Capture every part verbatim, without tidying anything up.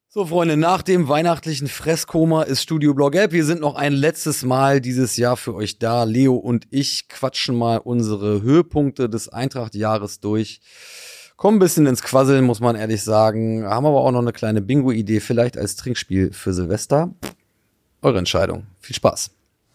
So, Freunde, nach dem weihnachtlichen Fresskoma ist Studio Blau-Gelb. Wir sind noch ein letztes Mal dieses Jahr für euch da. Leo und ich quatschen mal unsere Höhepunkte des Eintracht-Jahres durch. Kommen ein bisschen ins Quasseln, muss man ehrlich sagen. Haben aber auch noch eine kleine Bingo-Idee, vielleicht als Trinkspiel für Silvester. Eure Entscheidung. Viel Spaß.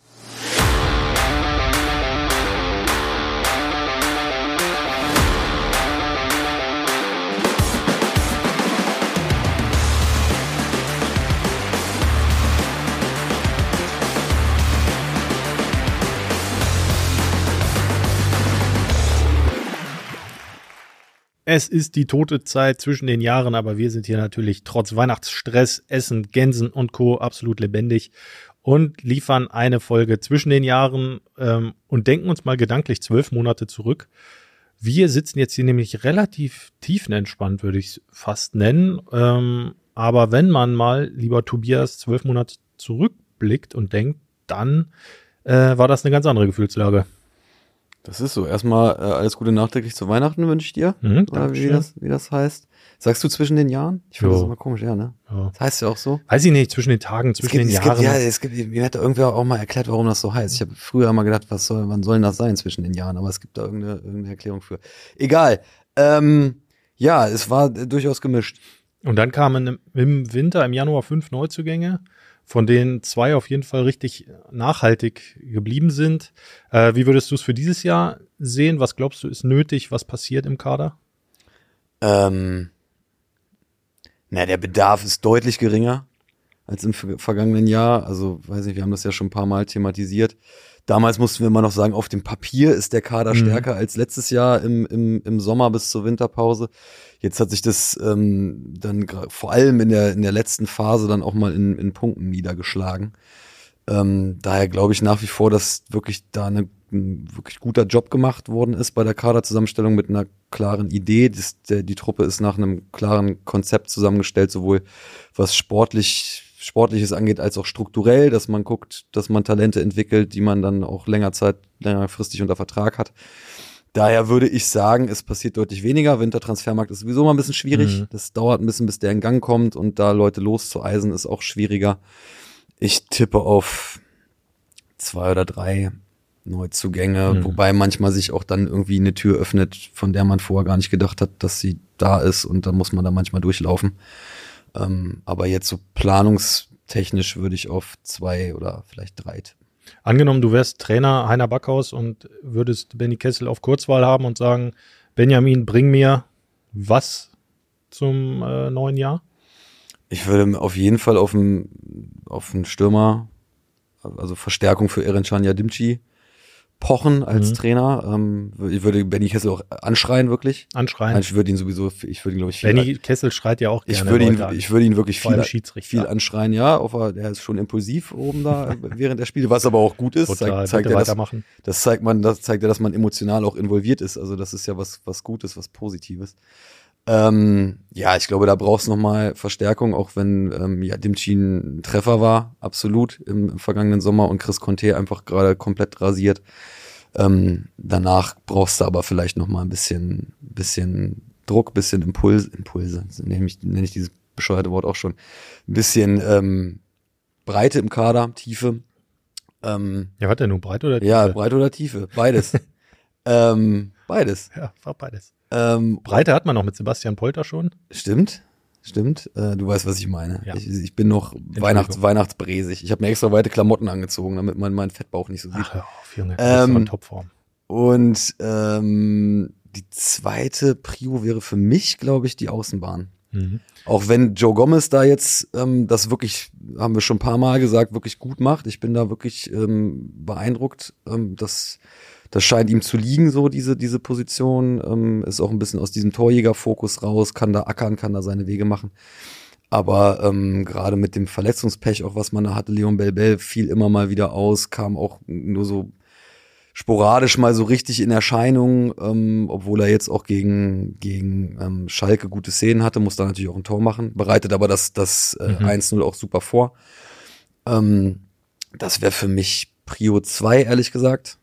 Es ist die tote Zeit zwischen den Jahren, aber wir sind hier natürlich trotz Weihnachtsstress, Essen, Gänsen und Co. absolut lebendig und liefern eine Folge zwischen den Jahren ähm, und denken uns mal gedanklich zwölf Monate zurück. Wir sitzen jetzt hier nämlich relativ tiefenentspannt, würde ich es fast nennen. Ähm, aber wenn man mal, lieber Tobias, zwölf Monate zurückblickt und denkt, dann äh, war das eine ganz andere Gefühlslage. Das ist so. Erstmal äh, alles Gute nachträglich zu Weihnachten wünsche ich dir. Mhm, oder wie das, wie das heißt. Sagst du zwischen den Jahren? Ich finde das immer komisch, ja, ne? Jo. Das heißt ja auch so. Weiß ich nicht, zwischen den Tagen, zwischen gibt, den es Jahren. Gibt, ja, es gibt, mir hat da irgendwer auch mal erklärt, warum das so heißt. Ich habe früher immer gedacht, was soll, wann soll denn das sein zwischen den Jahren? Aber es gibt da irgendeine, irgendeine Erklärung für. Egal. Ähm, ja, es war durchaus gemischt. Und dann kamen im Winter, im Januar fünf Neuzugänge, von denen zwei auf jeden Fall richtig nachhaltig geblieben sind. Äh, wie würdest du es für dieses Jahr sehen? Was glaubst du ist nötig? Was passiert im Kader? Ähm, na, der Bedarf ist deutlich geringer als im vergangenen Jahr. Also, weiß nicht, wir haben das ja schon ein paar Mal thematisiert. Damals mussten wir immer noch sagen, auf dem Papier ist der Kader mhm. stärker als letztes Jahr im, im, im Sommer bis zur Winterpause. Jetzt hat sich das ähm, dann vor allem in der, in der letzten Phase dann auch mal in, in Punkten niedergeschlagen. Ähm, daher glaube ich nach wie vor, dass wirklich da eine, ein wirklich guter Job gemacht worden ist bei der Kaderzusammenstellung mit einer klaren Idee. Das, der, die Truppe ist nach einem klaren Konzept zusammengestellt, sowohl was sportlich Sportliches angeht, als auch strukturell, dass man guckt, dass man Talente entwickelt, die man dann auch länger Zeit, längerfristig unter Vertrag hat. Daher würde ich sagen, es passiert deutlich weniger. Wintertransfermarkt ist sowieso mal ein bisschen schwierig. Mhm. Das dauert ein bisschen, bis der in Gang kommt und da Leute loszueisen, ist auch schwieriger. Ich tippe auf zwei oder drei Neuzugänge, mhm. wobei manchmal sich auch dann irgendwie eine Tür öffnet, von der man vorher gar nicht gedacht hat, dass sie da ist und dann muss man da manchmal durchlaufen. Ähm, aber jetzt so planungstechnisch würde ich auf zwei oder vielleicht drei tippen. Angenommen, du wärst Trainer Heiner Backhaus und würdest Benny Kessel auf Kurzwahl haben und sagen, Benjamin, bring mir was zum äh, neuen Jahr? Ich würde auf jeden Fall auf einen, auf einen Stürmer, also Verstärkung für Erencan Yadimci pochen als mhm. Trainer. Ähm, ich würde Benny Kessel auch anschreien, wirklich. Anschreien. Ich würde ihn sowieso, ich würde ihn, glaube ich, viel Benny Kessel schreit ja auch gerne. Ich würde ihn, ich würde ihn wirklich viel, Schiedsrichter. viel anschreien, ja. Auf, der ist schon impulsiv oben da während der Spiele, was aber auch gut ist. Total, zeigt, zeigt ja, das, das zeigt man, das zeigt ja, dass man emotional auch involviert ist. Also das ist ja was, was Gutes, was Positives. Ähm, ja, ich glaube, da brauchst du nochmal Verstärkung, auch wenn ähm, ja, Dimci ein Treffer war, absolut, im, im vergangenen Sommer und Chris Conte einfach gerade komplett rasiert. Ähm, danach brauchst du aber vielleicht noch mal ein bisschen, bisschen Druck, bisschen Impuls, Impulse, nenne ich, nenne ich dieses bescheuerte Wort auch schon, ein bisschen ähm, Breite im Kader, Tiefe. Ähm, ja, was denn nun, Breite oder Tiefe? Ja, Breite oder Tiefe, beides. ähm, beides. Ja, war beides. Ähm, Breite hat man noch mit Sebastian Polter schon. Stimmt. Stimmt, äh, du weißt, was ich meine. Ja. Ich, ich bin noch Weihnachts, Weihnachtsbräsig. Ich habe mir extra weite Klamotten angezogen, damit man meinen Fettbauch nicht so sieht. Ach, hör auf, Junge, das ist in Topform. Und ähm, die zweite Prio wäre für mich, glaube ich, die Außenbahn. Mhm. Auch wenn Joe Gomez da jetzt ähm, das wirklich, haben wir schon ein paar Mal gesagt, wirklich gut macht. Ich bin da wirklich ähm, beeindruckt, ähm, dass Das scheint ihm zu liegen, so diese diese Position. Ähm, ist auch ein bisschen aus diesem Torjägerfokus raus, kann da ackern, kann da seine Wege machen. Aber ähm, gerade mit dem Verletzungspech, auch was man da hatte, Leon Bell-Bell fiel immer mal wieder aus, kam auch nur so sporadisch mal so richtig in Erscheinung, ähm, obwohl er jetzt auch gegen gegen ähm, Schalke gute Szenen hatte, muss da natürlich auch ein Tor machen, bereitet aber das, das äh, mhm. eins null auch super vor. Ähm, das wäre für mich Prio zwei, ehrlich gesagt.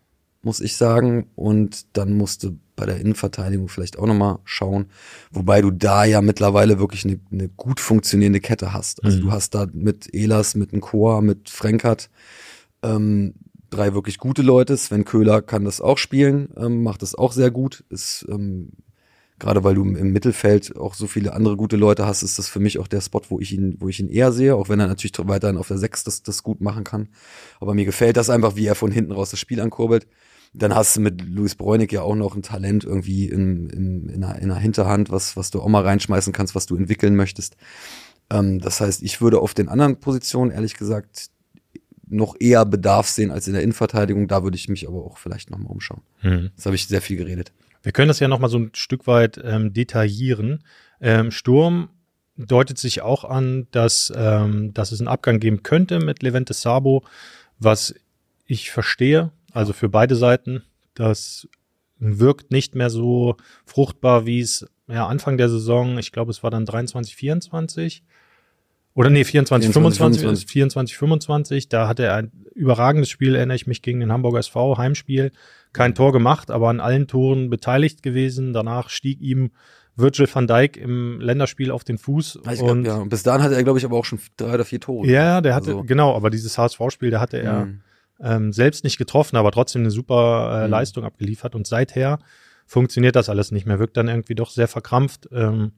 muss ich sagen. Und dann musst du bei der Innenverteidigung vielleicht auch nochmal schauen. Wobei du da ja mittlerweile wirklich eine, eine gut funktionierende Kette hast. Also mhm. du hast da mit Ehlers, mit Nkoa, mit Frenkert ähm, drei wirklich gute Leute. Sven Köhler kann das auch spielen, ähm, macht das auch sehr gut. Ist ähm, gerade weil du im Mittelfeld auch so viele andere gute Leute hast, ist das für mich auch der Spot, wo ich ihn, wo ich ihn eher sehe, auch wenn er natürlich weiterhin auf der sechs das, das gut machen kann. Aber mir gefällt das einfach, wie er von hinten raus das Spiel ankurbelt. Dann hast du mit Luis Bräunig ja auch noch ein Talent irgendwie in, in, in, einer, in einer Hinterhand, was, was du auch mal reinschmeißen kannst, was du entwickeln möchtest. Ähm, das heißt, ich würde auf den anderen Positionen, ehrlich gesagt, noch eher Bedarf sehen als in der Innenverteidigung. Da würde ich mich aber auch vielleicht nochmal umschauen. Hm. Jetzt habe ich sehr viel geredet. Wir können das ja noch mal so ein Stück weit ähm, detaillieren. Ähm, Sturm deutet sich auch an, dass, ähm, dass es einen Abgang geben könnte mit Levente Sabo, was ich verstehe, also für beide Seiten. Das wirkt nicht mehr so fruchtbar, wie es ja, Anfang der Saison, ich glaube, es war dann dreiundzwanzig, vierundzwanzig oder nee, vierundzwanzig, fünfundzwanzig, vierundzwanzig, fünfundzwanzig, da hatte er ein überragendes Spiel, erinnere ich mich, gegen den Hamburger S V, Heimspiel. Kein Tor gemacht, aber an allen Toren beteiligt gewesen. Danach stieg ihm Virgil van Dijk im Länderspiel auf den Fuß. Ich glaub, und ja, und bis dahin hatte er, glaube ich, aber auch schon drei oder vier Tore. Ja, der hatte, also. genau, aber dieses H S V-Spiel, da hatte er mhm. ähm, selbst nicht getroffen, aber trotzdem eine super äh, mhm. Leistung abgeliefert. Und seither funktioniert das alles nicht mehr, wirkt dann irgendwie doch sehr verkrampft. Ähm,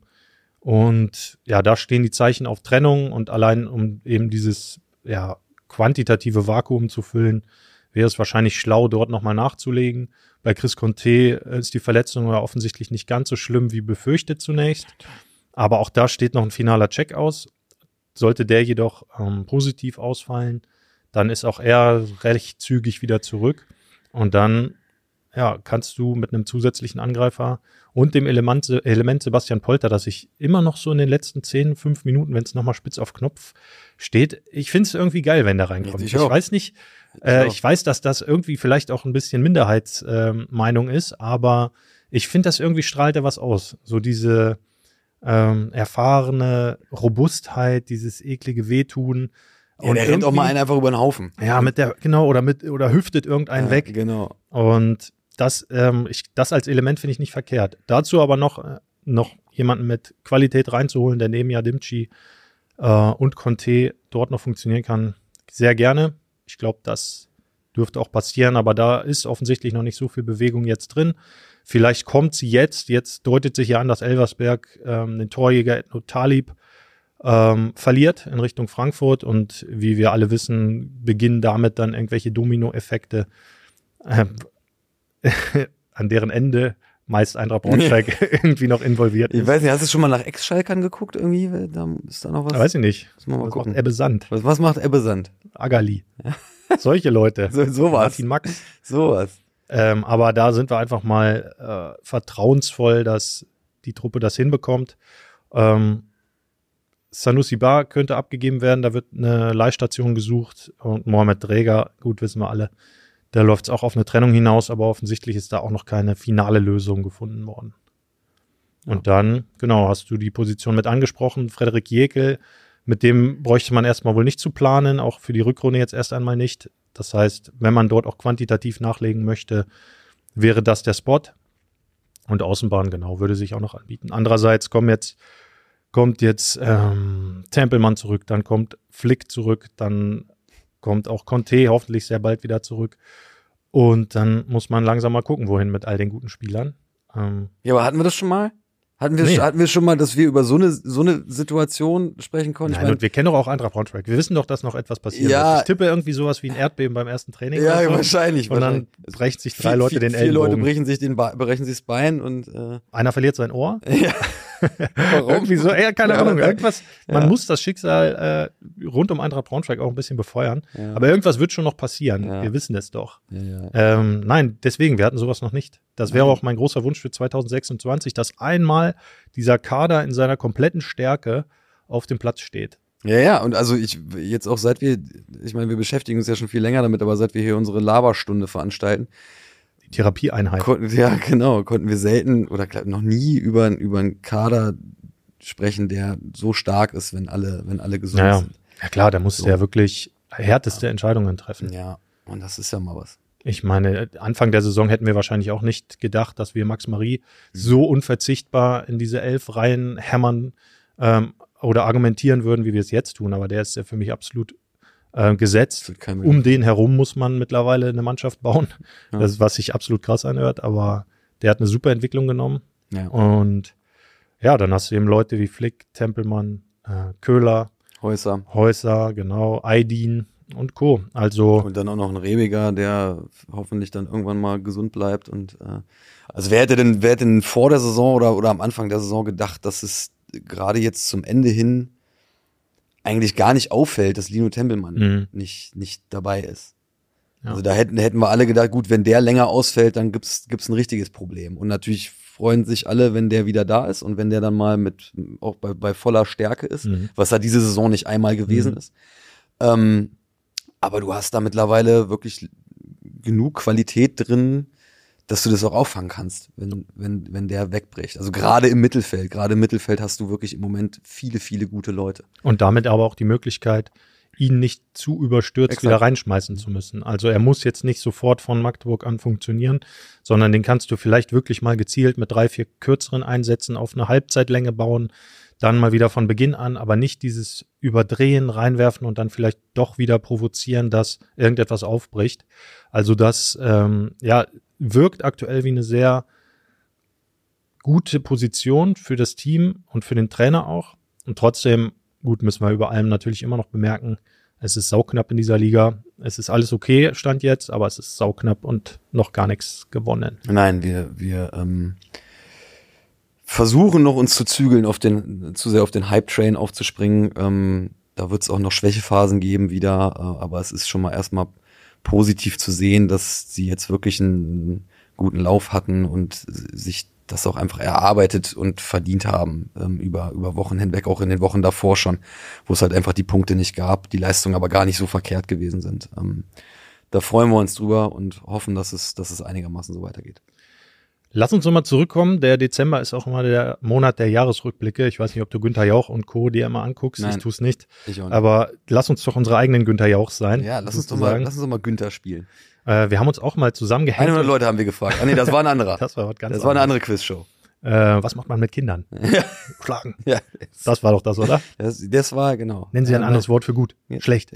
und ja, da stehen die Zeichen auf Trennung und allein um eben dieses ja quantitative Vakuum zu füllen, wäre es wahrscheinlich schlau, dort nochmal nachzulegen. Bei Chris Conte ist die Verletzung ja offensichtlich nicht ganz so schlimm wie befürchtet zunächst. Aber auch da steht noch ein finaler Check aus. Sollte der jedoch ähm, positiv ausfallen, dann ist auch er recht zügig wieder zurück. Und dann ja, kannst du mit einem zusätzlichen Angreifer und dem Element, Element Sebastian Polter, das ich immer noch so in den letzten zehn, fünf Minuten, wenn es nochmal spitz auf Knopf steht, ich finde es irgendwie geil, wenn der reinkommt. Ich, ich weiß nicht, äh, ich weiß, dass das irgendwie vielleicht auch ein bisschen Minderheitsmeinung äh, ist, aber ich finde, das irgendwie strahlt er was aus. So diese ähm, erfahrene Robustheit, dieses eklige Wehtun. Ja, und der rennt auch mal einen einfach über den Haufen. Ja, mit der, genau, oder mit, oder hüftet irgendeinen ja, weg. Genau. Und das, ähm, ich, das als Element finde ich nicht verkehrt. Dazu aber noch, äh, noch jemanden mit Qualität reinzuholen, der neben Yadimchi äh, und Conte dort noch funktionieren kann, sehr gerne. Ich glaube, das dürfte auch passieren, aber da ist offensichtlich noch nicht so viel Bewegung jetzt drin. Vielleicht kommt sie jetzt. Jetzt deutet sich ja an, dass Elversberg ähm, den Torjäger Edno Talib ähm, verliert in Richtung Frankfurt und wie wir alle wissen, beginnen damit dann irgendwelche Dominoeffekte, äh, an deren Ende meist Eintracht Braunschweig irgendwie noch involviert ist. Ich weiß nicht, hast du schon mal nach Ex-Schalkern geguckt irgendwie? Da ist da noch was? Da weiß ich nicht. Mal was gucken. macht Ebbe Sand? Was, was macht Ebbe Sand? Agali. Ja. Solche Leute. so, sowas. Martin Max. Sowas. Ähm, aber da sind wir einfach mal äh, vertrauensvoll, dass die Truppe das hinbekommt. Ähm, Sanusi Bar könnte abgegeben werden, da wird eine Leihstation gesucht und Mohamed Dräger, gut, wissen wir alle, da läuft es auch auf eine Trennung hinaus, aber offensichtlich ist da auch noch keine finale Lösung gefunden worden. Und dann, genau, hast du die Position mit angesprochen, Frederik Jekyll, mit dem bräuchte man erstmal wohl nicht zu planen, auch für die Rückrunde jetzt erst einmal nicht. Das heißt, wenn man dort auch quantitativ nachlegen möchte, wäre das der Spot. Und Außenbahn, genau, würde sich auch noch anbieten. Andererseits kommen jetzt, kommt jetzt ähm, Tempelmann zurück, dann kommt Flick zurück, dann kommt auch Conte hoffentlich sehr bald wieder zurück. Und dann muss man langsam mal gucken, wohin mit all den guten Spielern. Ähm, ja, aber hatten wir das schon mal? Hatten wir, nee. hatten wir schon mal, dass wir über so eine, so eine Situation sprechen konnten? Nein, ich mein, und wir kennen doch auch Eintracht Braunschweig. Wir wissen doch, dass noch etwas passieren ja, wird. Ich tippe irgendwie sowas wie ein Erdbeben beim ersten Training. Ja, oder so. wahrscheinlich. Und wahrscheinlich. dann brechen sich drei vier, Leute vier, den vier Ellenbogen. Leute brechen sich, den ba- brechen sich das Bein und äh einer verliert sein Ohr. Ja. Warum? Irgendwie so, ja, keine ja, Ahnung. Irgendwas, man ja. muss das Schicksal äh, rund um Eintracht Braunschweig auch ein bisschen befeuern. Ja. Aber irgendwas wird schon noch passieren. Ja. Wir wissen es doch. Ja, ja. Ähm, nein, deswegen, wir hatten sowas noch nicht. Das wäre auch mein großer Wunsch für zwanzig sechsundzwanzig, dass einmal dieser Kader in seiner kompletten Stärke auf dem Platz steht. Ja, ja, und also ich jetzt auch seit wir, ich meine, wir beschäftigen uns ja schon viel länger damit, aber seit wir hier unsere Laberstunde veranstalten, die Therapieeinheit. Konnten, ja, genau, konnten wir selten oder glaub, noch nie über, über einen Kader sprechen, der so stark ist, wenn alle, wenn alle gesund ja, sind. Ja klar, da musst so. du ja wirklich härteste ja. Entscheidungen treffen. Ja, und das ist ja mal was. Ich meine, Anfang der Saison hätten wir wahrscheinlich auch nicht gedacht, dass wir Max Marie so unverzichtbar in diese elf Reihen hämmern ähm, oder argumentieren würden, wie wir es jetzt tun. Aber der ist ja für mich absolut äh, gesetzt. Um den herum muss man mittlerweile eine Mannschaft bauen. Ja. Das ist, was sich absolut krass anhört. Aber der hat eine super Entwicklung genommen. Ja. Und ja, dann hast du eben Leute wie Flick, Tempelmann, äh, Köhler, Häuser. Häuser, genau, Aydin und Co. Also und dann auch noch ein Rebiger, der hoffentlich dann irgendwann mal gesund bleibt. Und äh, also wer hätte denn, wer hätte denn vor der Saison oder, oder am Anfang der Saison gedacht, dass es gerade jetzt zum Ende hin eigentlich gar nicht auffällt, dass Lino Tempelmann mhm. nicht, nicht dabei ist. Ja. Also da hätten, hätten wir alle gedacht, gut, wenn der länger ausfällt, dann gibt's, gibt's ein richtiges Problem. Und natürlich freuen sich alle, wenn der wieder da ist und wenn der dann mal mit, auch bei, bei voller Stärke ist, mhm. was da diese Saison nicht einmal gewesen mhm. ist. Ähm, aber du hast da mittlerweile wirklich genug Qualität drin, dass du das auch auffangen kannst, wenn, wenn, wenn der wegbricht. Also gerade im Mittelfeld, gerade im Mittelfeld hast du wirklich im Moment viele, viele gute Leute. Und damit aber auch die Möglichkeit, ihn nicht zu überstürzt Exakt. wieder reinschmeißen zu müssen. Also er muss jetzt nicht sofort von Magdeburg an funktionieren, sondern den kannst du vielleicht wirklich mal gezielt mit drei, vier kürzeren Einsätzen auf eine Halbzeitlänge bauen, dann mal wieder von Beginn an, aber nicht dieses Überdrehen, reinwerfen und dann vielleicht doch wieder provozieren, dass irgendetwas aufbricht. Also das ähm, ja wirkt aktuell wie eine sehr gute Position für das Team und für den Trainer auch. Und trotzdem, gut, müssen wir über allem natürlich immer noch bemerken, es ist sauknapp in dieser Liga. Es ist alles okay, Stand jetzt, aber es ist sauknapp und noch gar nichts gewonnen. Nein, wir, wir ähm, versuchen noch uns zu zügeln, auf den, zu sehr auf den Hype-Train aufzuspringen. Ähm, da wird es auch noch Schwächephasen geben wieder, äh, aber es ist schon mal erstmal positiv zu sehen, dass sie jetzt wirklich einen guten Lauf hatten und sich das auch einfach erarbeitet und verdient haben ähm, über über Wochen hinweg, auch in den Wochen davor schon, wo es halt einfach die Punkte nicht gab, die Leistungen aber gar nicht so verkehrt gewesen sind. Ähm, da freuen wir uns drüber und hoffen, dass es dass es einigermaßen so weitergeht. Lass uns nochmal zurückkommen. Der Dezember ist auch immer der Monat der Jahresrückblicke. Ich weiß nicht, ob du Günther Jauch und Co. dir immer anguckst. Nein, ich tue es nicht. Ich auch nicht. Aber lass uns doch unsere eigenen Günther Jauch sein. Ja, lass uns doch mal, lass uns doch mal Günther spielen. Äh, wir haben uns auch mal zusammengehängt. hundert Leute haben wir gefragt. Ah nee, das war ein anderer. Das war was ganz Das war eine andere Quizshow. Äh, was macht man mit Kindern? Ja. Schlagen. Ja. Das war doch das, oder? Das, das war, genau. Nennen Sie ein anderes Wort für gut. Ja. Schlecht.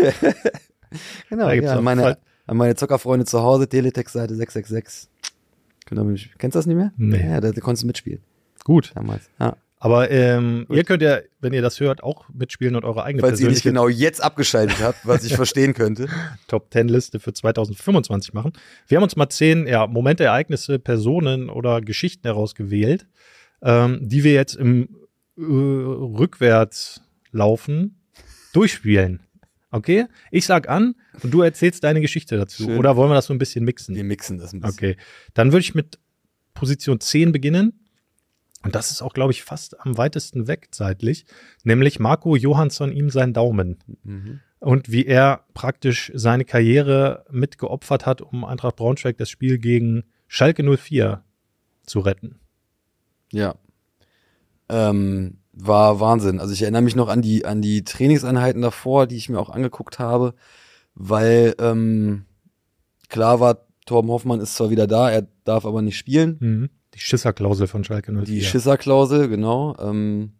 Genau, ja, an meine, an meine Zockerfreunde zu Hause, Teletext-Seite sechs sechs sechs. Kennst du das nicht mehr? Nee. Ja, da, da konntest du mitspielen. Gut. Damals, ja. Aber ähm, ihr könnt ja, wenn ihr das hört, auch mitspielen und eure eigene Falls ihr nicht persönliche genau jetzt abgeschaltet habt, was ich verstehen könnte. Top zehn Liste für zwanzig fünfundzwanzig machen. Wir haben uns mal zehn ja, Momente, Ereignisse, Personen oder Geschichten herausgewählt, ähm, die wir jetzt im äh, Rückwärtslaufen durchspielen. Okay? Ich sag an und du erzählst deine Geschichte dazu. Schön. Oder wollen wir das so ein bisschen mixen? Wir mixen das ein bisschen. Okay. Dann würde ich mit Position zehn beginnen. Und das ist auch, glaube ich, fast am weitesten weg zeitlich. Nämlich Marco Johansson ihm seinen Daumen. Mhm. Und wie er praktisch seine Karriere mitgeopfert hat, um Eintracht Braunschweig das Spiel gegen Schalke null vier zu retten. Ja. Ähm, war Wahnsinn. Also ich erinnere mich noch an die, an die Trainingseinheiten davor, die ich mir auch angeguckt habe, weil ähm, klar war, Torben Hoffmann ist zwar wieder da, er darf aber nicht spielen. Mhm. Die Schisserklausel von Schalke null vier. Die Schisserklausel, genau. Ähm,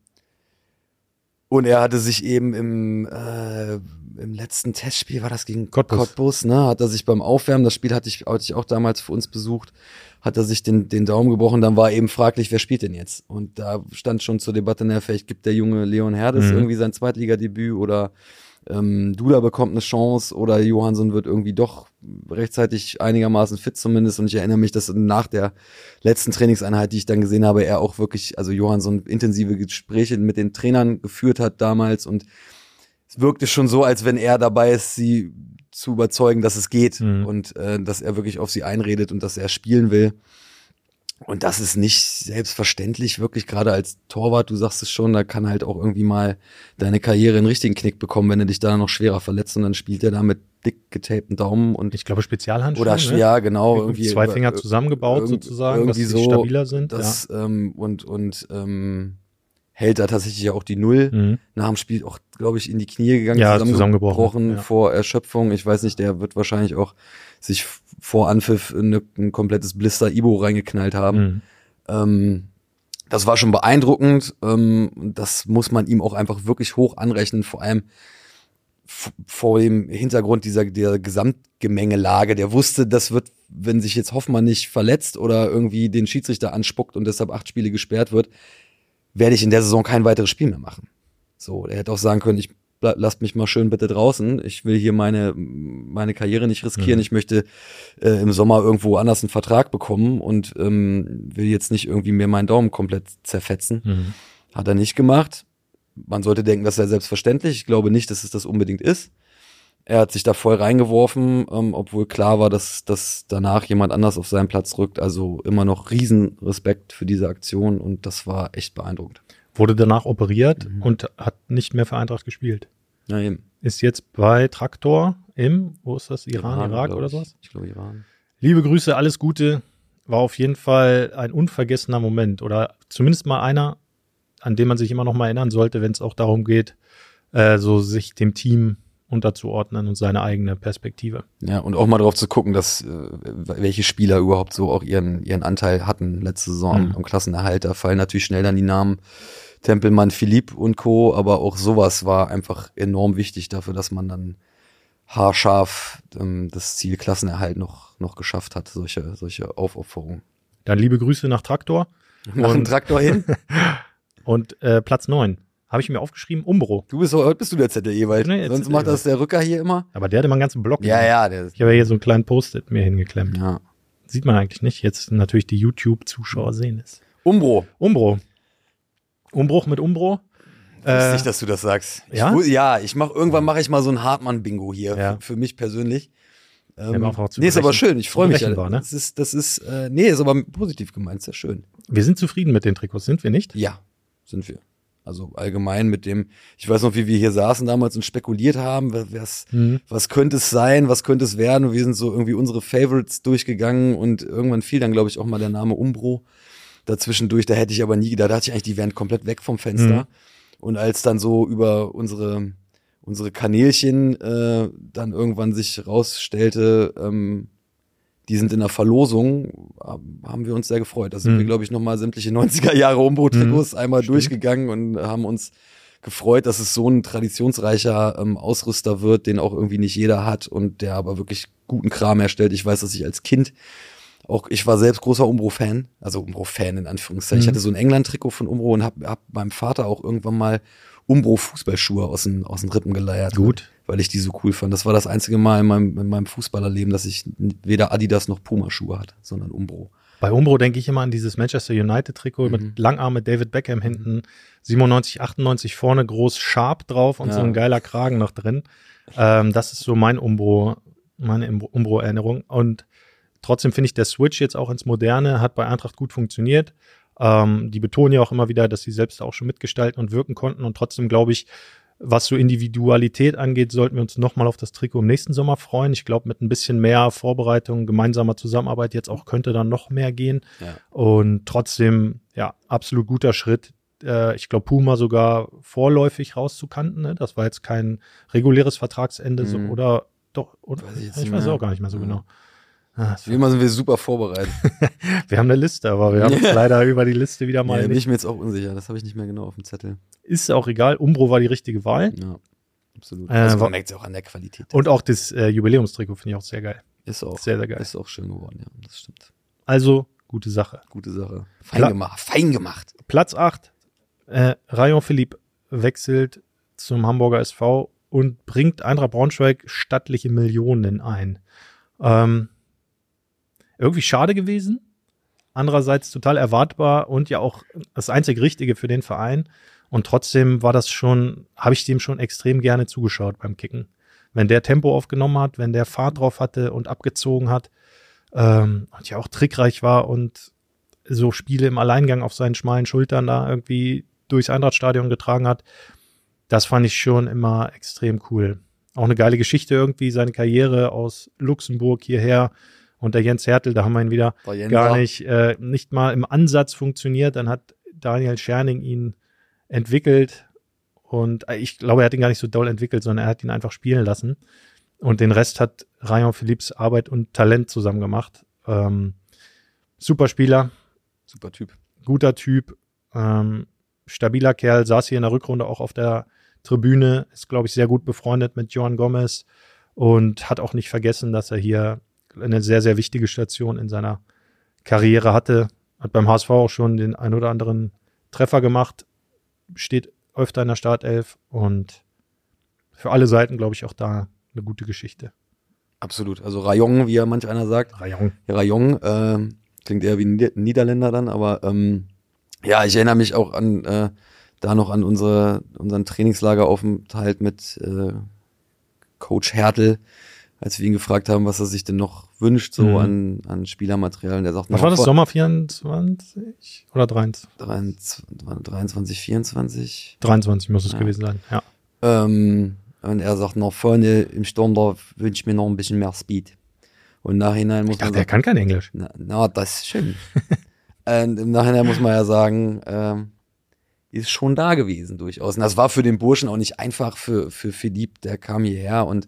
und er hatte sich eben im, äh, im letzten Testspiel, war das gegen Cottbus, Cottbus, ne, hat er sich beim Aufwärmen, das Spiel hatte ich, hatte ich auch damals für uns besucht, hat er sich den, den Daumen gebrochen, dann war eben fraglich, wer spielt denn jetzt? Und da stand schon zur Debatte, na, vielleicht gibt der junge Leon Herdes mhm. irgendwie sein Zweitligadebüt oder ähm, Duda bekommt eine Chance oder Johansson wird irgendwie doch rechtzeitig einigermaßen fit zumindest. Und ich erinnere mich, dass nach der letzten Trainingseinheit, die ich dann gesehen habe, er auch wirklich, also Johansson intensive Gespräche mit den Trainern geführt hat damals und es wirkte schon so, als wenn er dabei ist, sie zu überzeugen, dass es geht mhm. und äh, dass er wirklich auf sie einredet und dass er spielen will. Und das ist nicht selbstverständlich, wirklich gerade als Torwart, du sagst es schon, da kann halt auch irgendwie mal deine Karriere einen richtigen Knick bekommen, wenn du dich da noch schwerer verletzt und dann spielt er da mit dick getapten Daumen und ich glaube Spezialhandschuhe. Oder ne? ja, genau. Irgendwie zwei Finger zusammengebaut irg- sozusagen, irgendwie dass sie so, stabiler sind. Das, ja. ähm, und und ähm, hält da tatsächlich auch die Null. Mhm. Nach dem Spiel auch, glaube ich, in die Knie gegangen, Ja, zusammengebrochen, zusammengebrochen, ja. vor Erschöpfung. Ich weiß nicht, der wird wahrscheinlich auch sich vor Anpfiff eine, ein komplettes Blister Ibo reingeknallt haben. Mhm. Ähm, das war schon beeindruckend. Ähm, das muss man ihm auch einfach wirklich hoch anrechnen, vor allem f- vor dem Hintergrund dieser, der Gesamtgemengelage. Der wusste, das wird, wenn sich jetzt Hoffmann nicht verletzt oder irgendwie den Schiedsrichter anspuckt und deshalb acht Spiele gesperrt wird, werde ich in der Saison kein weiteres Spiel mehr machen. So, er hätte auch sagen können, ich bleib, lasst mich mal schön bitte draußen. Ich will hier meine, meine Karriere nicht riskieren. Mhm. Ich möchte äh, im Sommer irgendwo anders einen Vertrag bekommen und ähm, will jetzt nicht irgendwie mir meinen Daumen komplett zerfetzen. Mhm. Hat er nicht gemacht. Man sollte denken, das sei selbstverständlich. Ich glaube nicht, dass es das unbedingt ist. Er hat sich da voll reingeworfen, ähm, obwohl klar war, dass, dass danach jemand anders auf seinen Platz rückt. Also immer noch riesen Respekt für diese Aktion und das war echt beeindruckend. Wurde danach operiert Mhm. und hat nicht mehr für Eintracht gespielt. Ja, eben. Ist jetzt bei Traktor im, wo ist das, Iran, Iran, Irak glaub oder ich. sowas? Ich glaube Iran. Liebe Grüße, alles Gute. War auf jeden Fall ein unvergessener Moment oder zumindest mal einer, an den man sich immer noch mal erinnern sollte, wenn es auch darum geht, äh, so sich dem Team unterzuordnen und seine eigene Perspektive. Ja, und auch mal drauf zu gucken, dass äh, welche Spieler überhaupt so auch ihren ihren Anteil hatten letzte Saison am, Mhm. am Klassenerhalt. Da fallen natürlich schnell dann die Namen Tempelmann, Philipp und Co., aber auch sowas war einfach enorm wichtig dafür, dass man dann haarscharf ähm, das Ziel Klassenerhalt noch noch geschafft hat, solche solche Aufopferungen. Dann liebe Grüße nach Traktor Nach dem Und- Traktor hin. und äh, Platz neun. Habe ich mir aufgeschrieben, Umbro. Du bist heute bist du der Z D E-Wald. Nee, Sonst Z D E macht das der Rücker hier immer. Aber der hatte mal einen ganzen Block. Ja, gemacht. ja, der Ich habe ja hier so einen kleinen Post-it mir hingeklemmt. ja. Sieht man eigentlich nicht. Jetzt natürlich die YouTube-Zuschauer sehen es. Umbro. Umbro. Umbruch mit Umbro. Wusste Äh, ich, dass du das sagst. Ich, ja? wu- ja, ich mach irgendwann mache ich mal so ein Hartmann-Bingo hier Ja. für, für mich persönlich. Ähm, Ja, aber auch zu nee, ist aber berechen- schön. Ich freue mich. Ja. berechenbar, ne? Das ist, das ist, äh, nee, ist aber positiv gemeint. Sehr schön. Wir sind zufrieden mit den Trikots, sind wir nicht? Ja, sind wir. Also allgemein mit dem, ich weiß noch, wie wir hier saßen damals und spekuliert haben, wer- wer's, Mhm. was könnte es sein, was könnte es werden. Und wir sind so irgendwie unsere Favorites durchgegangen und irgendwann fiel dann, glaube ich, auch mal der Name Umbro dazwischendurch. Da hätte ich aber nie gedacht, da dachte ich eigentlich, die wären komplett weg vom Fenster. Mhm. Und als dann so über unsere, unsere Kanälchen äh, dann irgendwann sich rausstellte, ähm, die sind in der Verlosung, haben wir uns sehr gefreut. Da sind Mhm. wir, glaube ich, nochmal sämtliche neunziger Jahre Umbro-Trikots einmal Stimmt. durchgegangen und haben uns gefreut, dass es so ein traditionsreicher ähm, Ausrüster wird, den auch irgendwie nicht jeder hat und der aber wirklich guten Kram herstellt. Ich weiß, dass ich als Kind auch, ich war selbst großer Umbro-Fan, also Umbro-Fan in Anführungszeichen. Ich Mhm. hatte so ein England-Trikot von Umbro und hab, hab meinem Vater auch irgendwann mal Umbro-Fußballschuhe aus den, aus den Rippen geleiert. Gut. Weil ich die so cool fand. Das war das einzige Mal in meinem, in meinem Fußballerleben, dass ich weder Adidas noch Puma-Schuhe hatte, sondern Umbro. Bei Umbro denke ich immer an dieses Manchester United-Trikot Mhm. mit Langarm mit David Beckham hinten, siebenundneunzig, achtundneunzig vorne groß Sharp drauf und Ja. so ein geiler Kragen noch drin. Ähm, das ist so mein Umbro, meine Umbro- Umbro-Erinnerung. Und trotzdem finde ich, der Switch jetzt auch ins Moderne hat bei Eintracht gut funktioniert. Ähm, die betonen ja auch immer wieder, dass sie selbst auch schon mitgestalten und wirken konnten. Und trotzdem glaube ich, was so Individualität angeht, sollten wir uns nochmal auf das Trikot im nächsten Sommer freuen. Ich glaube, mit ein bisschen mehr Vorbereitung, gemeinsamer Zusammenarbeit jetzt auch könnte dann noch mehr gehen. Ja. Und trotzdem, ja, absolut guter Schritt. Äh, ich glaube, Puma sogar vorläufig rauszukanten. Ne? Das war jetzt kein reguläres Vertragsende so, Mhm. oder doch, oder, Weiß ich, ich jetzt ich nicht weiß mehr. auch gar nicht mehr so Ja. genau. Ah, das Wie immer sind wir super vorbereitet. wir haben eine Liste, aber wir haben uns leider über die Liste wieder mal Ja, bin nicht. ich mir jetzt auch unsicher. Das habe ich nicht mehr genau auf dem Zettel. Ist auch egal. Umbro war die richtige Wahl. Ja, absolut. Äh, also wa- man merkt es auch an der Qualität. Und auch das äh, Jubiläumstrikot finde ich auch sehr geil. ist auch, Sehr, sehr geil. ist auch schön geworden, ja. Das stimmt. Also, gute Sache. Gute Sache. Fein Klar. gemacht. Fein gemacht. Platz acht. Äh, Rayon Philipp wechselt zum Hamburger S V und bringt Eintracht Braunschweig stattliche Millionen ein. Ähm, irgendwie schade gewesen. Andererseits total erwartbar und ja auch das einzig Richtige für den Verein. Und trotzdem war das schon, habe ich dem schon extrem gerne zugeschaut beim Kicken. Wenn der Tempo aufgenommen hat, wenn der Fahrt drauf hatte und abgezogen hat ähm, und ja auch trickreich war und so Spiele im Alleingang auf seinen schmalen Schultern da irgendwie durchs Eintrachtstadion getragen hat, das fand ich schon immer extrem cool. Auch eine geile Geschichte irgendwie, seine Karriere aus Luxemburg hierher und der Jens Hertel, da haben wir ihn wieder Der Jenser. gar nicht, äh, nicht mal im Ansatz funktioniert. Dann hat Daniel Scherning ihn entwickelt. Und ich glaube, er hat ihn gar nicht so doll entwickelt, sondern er hat ihn einfach spielen lassen. Und den Rest hat Rayon Philipps Arbeit und Talent zusammen gemacht. Ähm, super Spieler. Super Typ. Guter Typ. Ähm, stabiler Kerl. Saß hier in der Rückrunde auch auf der Tribüne. Ist, glaube ich, sehr gut befreundet mit Joan Gomez. Und hat auch nicht vergessen, dass er hier eine sehr, sehr wichtige Station in seiner Karriere hatte. Hat beim H S V auch schon den ein oder anderen Treffer gemacht. Steht öfter in der Startelf. Und für alle Seiten, glaube ich, auch da eine gute Geschichte. Absolut. Also Rayon, wie ja manch einer sagt. Rayon. Rayon, äh, klingt eher wie ein Niederländer dann, aber ähm, ja, ich erinnere mich auch an äh, da noch an unsere, unseren Trainingslageraufenthalt mit äh, Coach Hertel, als wir ihn gefragt haben, was er sich denn noch wünscht, so mhm. an, an Spielermaterial. Und der sagt, was war das, Sommer vierundzwanzig oder dreiundzwanzig? dreiundzwanzig, vierundzwanzig dreiundzwanzig muss es ja. gewesen sein, ja. Ähm, und er sagt, nach vorne im Sturm, da wünsche ich mir noch ein bisschen mehr Speed. Und im Nachhinein muss ich dachte, man sagen, er kann kein Englisch. Na, na das ist schön. Und im Nachhinein muss man ja sagen, ähm, ist schon da gewesen durchaus. Und das war für den Burschen auch nicht einfach, für, für Philippe, der kam hierher und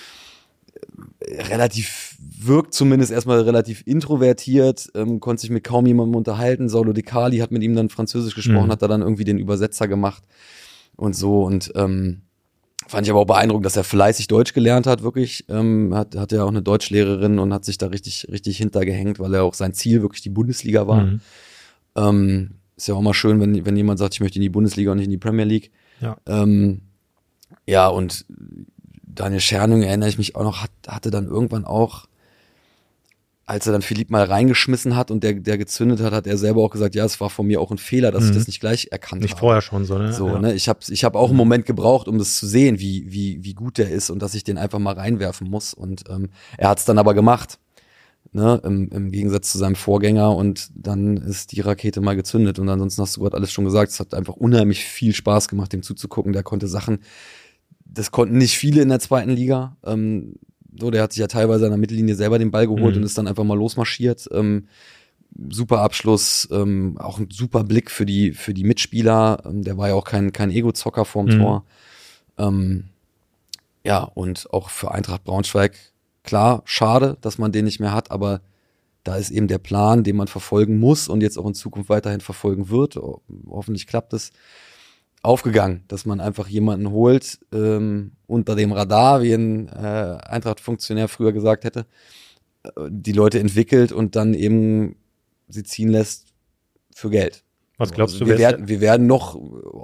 relativ, wirkt zumindest erstmal relativ introvertiert, ähm, konnte sich mit kaum jemandem unterhalten. Saulo De Cali hat mit ihm dann Französisch gesprochen, mhm. hat da dann irgendwie den Übersetzer gemacht und so. Und ähm, fand ich aber auch beeindruckend, dass er fleißig Deutsch gelernt hat, wirklich. Ähm, hat, hat ja auch eine Deutschlehrerin und hat sich da richtig, richtig hintergehängt, weil er auch sein Ziel wirklich die Bundesliga war. Mhm. Ähm, ist ja auch mal schön, wenn, wenn jemand sagt, ich möchte in die Bundesliga und nicht in die Premier League. Ja, ähm, ja und Daniel Schernung, erinnere ich mich auch noch, hat, hatte dann irgendwann auch, als er dann Philippe mal reingeschmissen hat und der, der gezündet hat, hat er selber auch gesagt, ja, es war von mir auch ein Fehler, dass mhm. ich das nicht gleich erkannt nicht habe. Nicht vorher schon so, ne? So, ja. ne? Ich habe ich hab auch einen Moment gebraucht, um das zu sehen, wie, wie, wie gut der ist und dass ich den einfach mal reinwerfen muss. Und ähm, er hat es dann aber gemacht, ne? Im, im Gegensatz zu seinem Vorgänger, und dann ist die Rakete mal gezündet. Und ansonsten hast du gerade alles schon gesagt, es hat einfach unheimlich viel Spaß gemacht, dem zuzugucken. Der konnte Sachen, das konnten nicht viele in der zweiten Liga. Ähm, so, der hat sich ja teilweise an der Mittellinie selber den Ball geholt mhm. und ist dann einfach mal losmarschiert. Ähm, super Abschluss, ähm, auch ein super Blick für die für die Mitspieler. Ähm, der war ja auch kein kein Ego-Zocker vorm mhm. Tor. Ähm, ja, und auch für Eintracht Braunschweig, klar, schade, dass man den nicht mehr hat, aber da ist eben der Plan, den man verfolgen muss und jetzt auch in Zukunft weiterhin verfolgen wird. Oh, hoffentlich klappt es. Aufgegangen, dass man einfach jemanden holt, ähm, unter dem Radar, wie ein äh, Eintracht-Funktionär früher gesagt hätte, äh, die Leute entwickelt und dann eben sie ziehen lässt für Geld. Was glaubst also du? Wir werden, wir werden noch,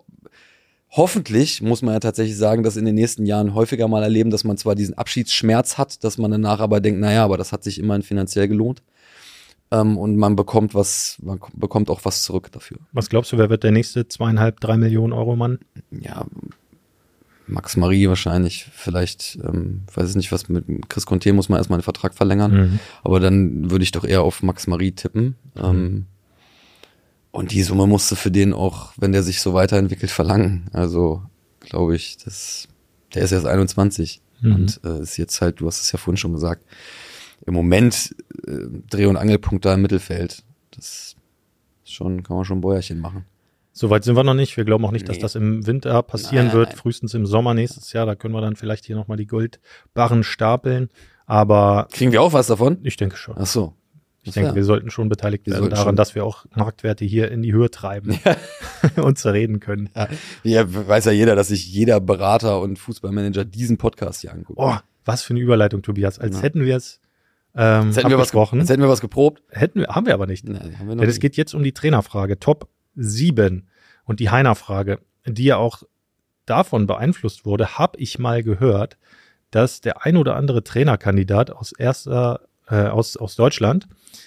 hoffentlich, muss man ja tatsächlich sagen, dass in den nächsten Jahren häufiger mal erleben, dass man zwar diesen Abschiedsschmerz hat, dass man danach aber denkt, naja, aber das hat sich immerhin finanziell gelohnt. Um, und man bekommt was, man bekommt auch was zurück dafür. Was glaubst du, wer wird der nächste zweieinhalb, drei Millionen Euro Mann? Ja, Max Marie wahrscheinlich, vielleicht, ähm, weiß ich nicht, was mit Chris Conte muss man erstmal einen Vertrag verlängern, mhm. aber dann würde ich doch eher auf Max Marie tippen. Mhm. Ähm, und die Summe musste für den auch, wenn der sich so weiterentwickelt, verlangen. Also, glaube ich, das, der ist erst einundzwanzig mhm. und äh, ist jetzt halt, du hast es ja vorhin schon gesagt, im Moment äh, Dreh- und Angelpunkt da im Mittelfeld. Das ist schon, kann man schon ein Bäuerchen machen. Soweit sind wir noch nicht. Wir glauben auch nicht, nee. dass das im Winter passieren nein, wird. nein. Frühestens im Sommer nächstes Jahr. Da können wir dann vielleicht hier nochmal die Goldbarren stapeln. Aber kriegen wir auch was davon? Ich denke schon. Ach so. Ich denke, ja. wir sollten schon beteiligt wir werden daran, schon. dass wir auch Marktwerte hier in die Höhe treiben ja. und zerreden können. Ja. ja, weiß ja jeder, dass sich jeder Berater und Fußballmanager diesen Podcast hier anguckt. Oh, was für eine Überleitung, Tobias. Als ja. hätten wir es Ähm, als, hätten wir was, als hätten wir was geprobt. Hätten wir, haben wir aber nicht. Nein, haben wir noch Denn es nicht. geht jetzt um die Trainerfrage, Top sieben. Und die Heiner-Frage, die ja auch davon beeinflusst wurde, habe ich mal gehört, dass der ein oder andere Trainerkandidat aus erster, äh, aus, aus Deutschland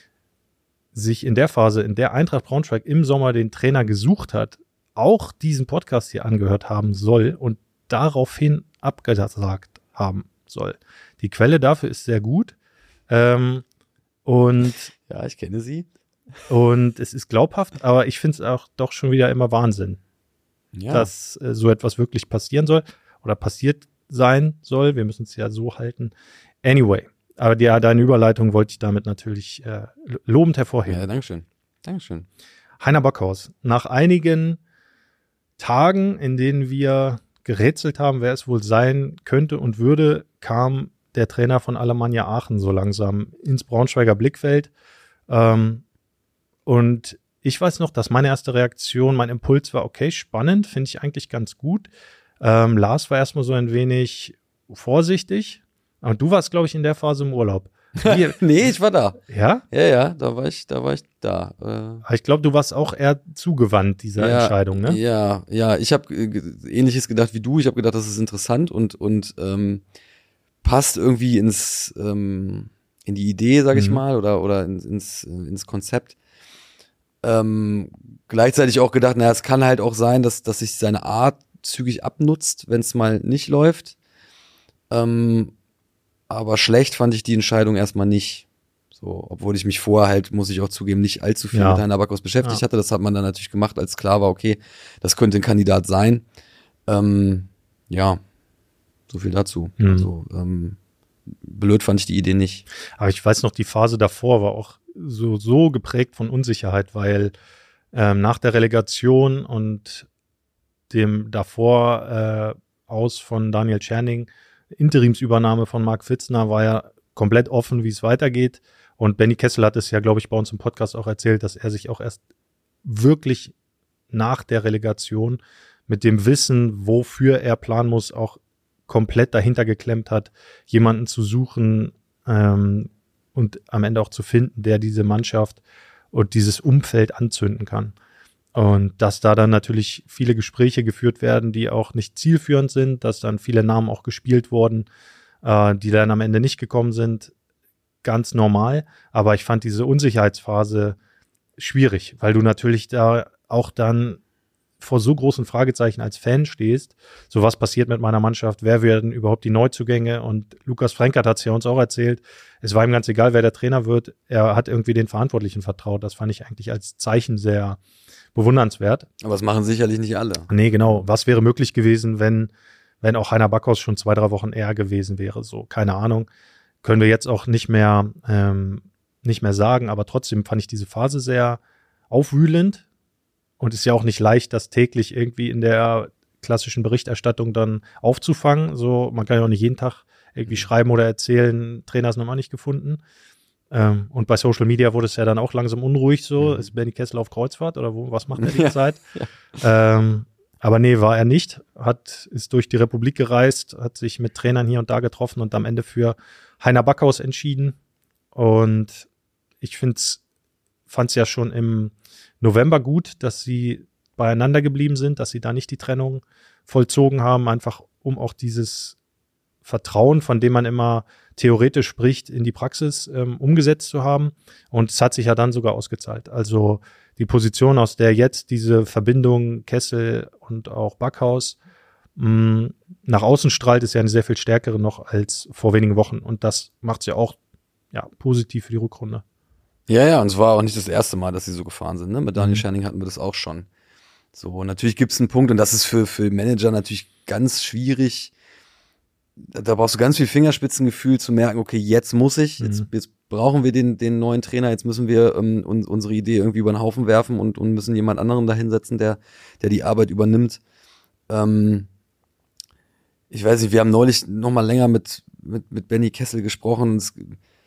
sich in der Phase, in der Eintracht Braunschweig im Sommer den Trainer gesucht hat, auch diesen Podcast hier angehört haben soll und daraufhin abgesagt haben soll. Die Quelle dafür ist sehr gut. Ähm, und ja, ich kenne sie. Und es ist glaubhaft, aber ich finde es auch doch schon wieder immer Wahnsinn, ja. dass äh, so etwas wirklich passieren soll oder passiert sein soll. Wir müssen es ja so halten. Anyway, aber die, deine Überleitung wollte ich damit natürlich äh, lobend hervorheben. Ja, dankeschön. Dankeschön. Heiner Backhaus, nach einigen Tagen, in denen wir gerätselt haben, wer es wohl sein könnte und würde, kam der Trainer von Alemannia Aachen so langsam ins Braunschweiger Blickfeld. Ähm, und ich weiß noch, dass meine erste Reaktion, mein Impuls war, okay, spannend, finde ich eigentlich ganz gut. Ähm, Lars war erstmal so ein wenig vorsichtig. Und du warst, glaube ich, in der Phase im Urlaub. Wie, nee, ich war da. Ja? Ja, ja, da war ich, da war ich da. Äh, Aber ich glaube, du warst auch eher zugewandt dieser ja, Entscheidung, ne? Ja, ja, ich habe äh, Ähnliches gedacht wie du. Ich habe gedacht, das ist interessant und, und ähm, passt irgendwie ins ähm, in die Idee, sag ich Mhm. mal, oder, oder ins, ins, ins Konzept. Ähm, gleichzeitig auch gedacht, naja, es kann halt auch sein, dass, dass sich seine Art zügig abnutzt, wenn es mal nicht läuft. Ähm, aber schlecht fand ich die Entscheidung erstmal nicht. So, obwohl ich mich vorher halt, muss ich auch zugeben, nicht allzu viel Ja. mit Heiner Backhaus beschäftigt Ja. hatte. Das hat man dann natürlich gemacht, als klar war, okay, das könnte ein Kandidat sein. Ähm, ja, so viel dazu. Mhm. Also, ähm, blöd fand ich die Idee nicht. Aber ich weiß noch, die Phase davor war auch so, so geprägt von Unsicherheit, weil ähm, nach der Relegation und dem davor äh, aus von Daniel Tscherning, Interimsübernahme von Marc Fitzner, war ja komplett offen, wie es weitergeht. Und Benny Kessel hat es ja, glaube ich, bei uns im Podcast auch erzählt, dass er sich auch erst wirklich nach der Relegation mit dem Wissen, wofür er planen muss, auch komplett dahinter geklemmt hat, jemanden zu suchen ähm, und am Ende auch zu finden, der diese Mannschaft und dieses Umfeld anzünden kann. Und dass da dann natürlich viele Gespräche geführt werden, die auch nicht zielführend sind, dass dann viele Namen auch gespielt wurden, äh, die dann am Ende nicht gekommen sind, ganz normal. Aber ich fand diese Unsicherheitsphase schwierig, weil du natürlich da auch dann vor so großen Fragezeichen als Fan stehst. So, was passiert mit meiner Mannschaft? Wer werden überhaupt die Neuzugänge? Und Lukas Frankert hat es ja uns auch erzählt. Es war ihm ganz egal, wer der Trainer wird. Er hat irgendwie den Verantwortlichen vertraut. Das fand ich eigentlich als Zeichen sehr bewundernswert. Aber das machen sicherlich nicht alle. Nee, genau. Was wäre möglich gewesen, wenn, wenn auch Heiner Backhaus schon zwei, drei Wochen eher gewesen wäre? So, keine Ahnung. Können wir jetzt auch nicht mehr, ähm, nicht mehr sagen. Aber trotzdem fand ich diese Phase sehr aufwühlend. Und ist ja auch nicht leicht, das täglich irgendwie in der klassischen Berichterstattung dann aufzufangen. So, man kann ja auch nicht jeden Tag irgendwie schreiben oder erzählen, Trainer ist noch mal nicht gefunden. Ähm, und bei Social Media wurde es ja dann auch langsam unruhig so. Mhm. Ist Benny Kessel auf Kreuzfahrt oder wo, was macht er die Ja. Zeit? Ja. Ähm, aber nee, war er nicht. Hat, ist durch die Republik gereist, hat sich mit Trainern hier und da getroffen und am Ende für Heiner Backhaus entschieden. Und ich find's, fand's ja schon im November gut, dass sie beieinander geblieben sind, dass sie da nicht die Trennung vollzogen haben, einfach um auch dieses Vertrauen, von dem man immer theoretisch spricht, in die Praxis ähm, umgesetzt zu haben. Und es hat sich ja dann sogar ausgezahlt. Also die Position, aus der jetzt diese Verbindung Kessel und auch Backhaus mh, nach außen strahlt, ist ja eine sehr viel stärkere noch als vor wenigen Wochen. Und das macht es ja auch ja, positiv für die Rückrunde. Ja, ja, und es war auch nicht das erste Mal, dass sie so gefahren sind. Ne? Mit Daniel Mhm. Tscherning hatten wir das auch schon. So, natürlich gibt es einen Punkt, und das ist für, für Manager natürlich ganz schwierig. Da brauchst du ganz viel Fingerspitzengefühl zu merken, okay, jetzt muss ich, jetzt, Mhm. jetzt brauchen wir den, den neuen Trainer, jetzt müssen wir ähm, uns, unsere Idee irgendwie über den Haufen werfen und, und müssen jemand anderen da hinsetzen, der, der die Arbeit übernimmt. Ähm, ich weiß nicht, wir haben neulich noch mal länger mit, mit, mit Benny Kessel gesprochen. Und es,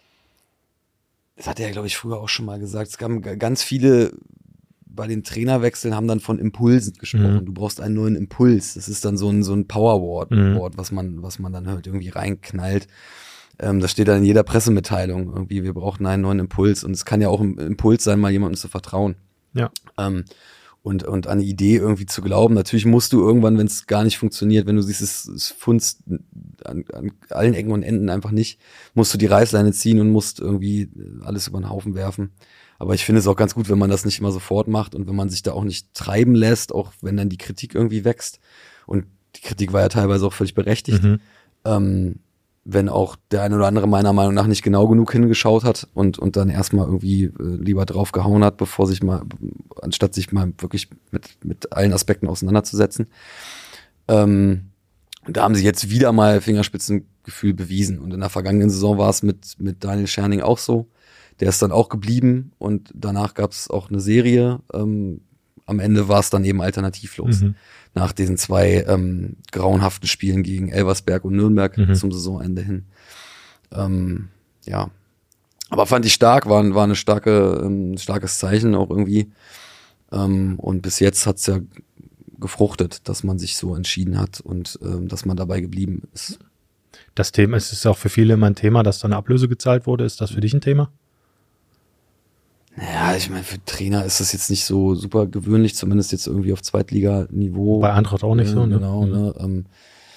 das hat er ja, glaube ich, früher auch schon mal gesagt. Es gab ganz viele bei den Trainerwechseln haben dann von Impulsen gesprochen. Mhm. Du brauchst einen neuen Impuls. Das ist dann so ein, so ein Power-Wort, Mhm. Wort, was man, was man dann halt irgendwie reinknallt. Ähm, das steht dann in jeder Pressemitteilung irgendwie, wir brauchen einen neuen Impuls. Und es kann ja auch ein Impuls sein, mal jemandem zu vertrauen. Ja. Ähm, und, und an eine Idee irgendwie zu glauben. Natürlich musst du irgendwann, wenn es gar nicht funktioniert, wenn du siehst, es, es funzt an, an allen Ecken und Enden einfach nicht, musst du die Reißleine ziehen und musst irgendwie alles über den Haufen werfen. Aber ich finde es auch ganz gut, wenn man das nicht immer sofort macht und wenn man sich da auch nicht treiben lässt, auch wenn dann die Kritik irgendwie wächst. Und die Kritik war ja teilweise auch völlig berechtigt. Mhm. Ähm, wenn auch der eine oder andere meiner Meinung nach nicht genau genug hingeschaut hat und, und dann erstmal irgendwie äh, lieber drauf gehauen hat, bevor sich mal, anstatt sich mal wirklich mit, mit allen Aspekten auseinanderzusetzen. Ähm, da haben sie jetzt wieder mal Fingerspitzengefühl bewiesen. Und in der vergangenen Saison war es mit, mit Daniel Tscherning auch so. Der ist dann auch geblieben und danach gab es auch eine Serie, ähm, am Ende war es dann eben alternativlos. Mhm. Nach diesen zwei ähm, grauenhaften Spielen gegen Elversberg und Nürnberg mhm. zum Saisonende hin. Ähm, ja, aber fand ich stark, war, war eine starke, ein starkes Zeichen auch irgendwie. Ähm, und bis jetzt hat's ja gefruchtet, dass man sich so entschieden hat und ähm, dass man dabei geblieben ist. Das Thema ist, ist auch für viele immer ein Thema, dass da eine Ablöse gezahlt wurde. Ist das für dich ein Thema? Naja, ich meine, für Trainer ist das jetzt nicht so super gewöhnlich, zumindest jetzt irgendwie auf Zweitliganiveau. Bei Eintracht auch nicht äh, so, ne? Genau, mhm. ne? Ähm,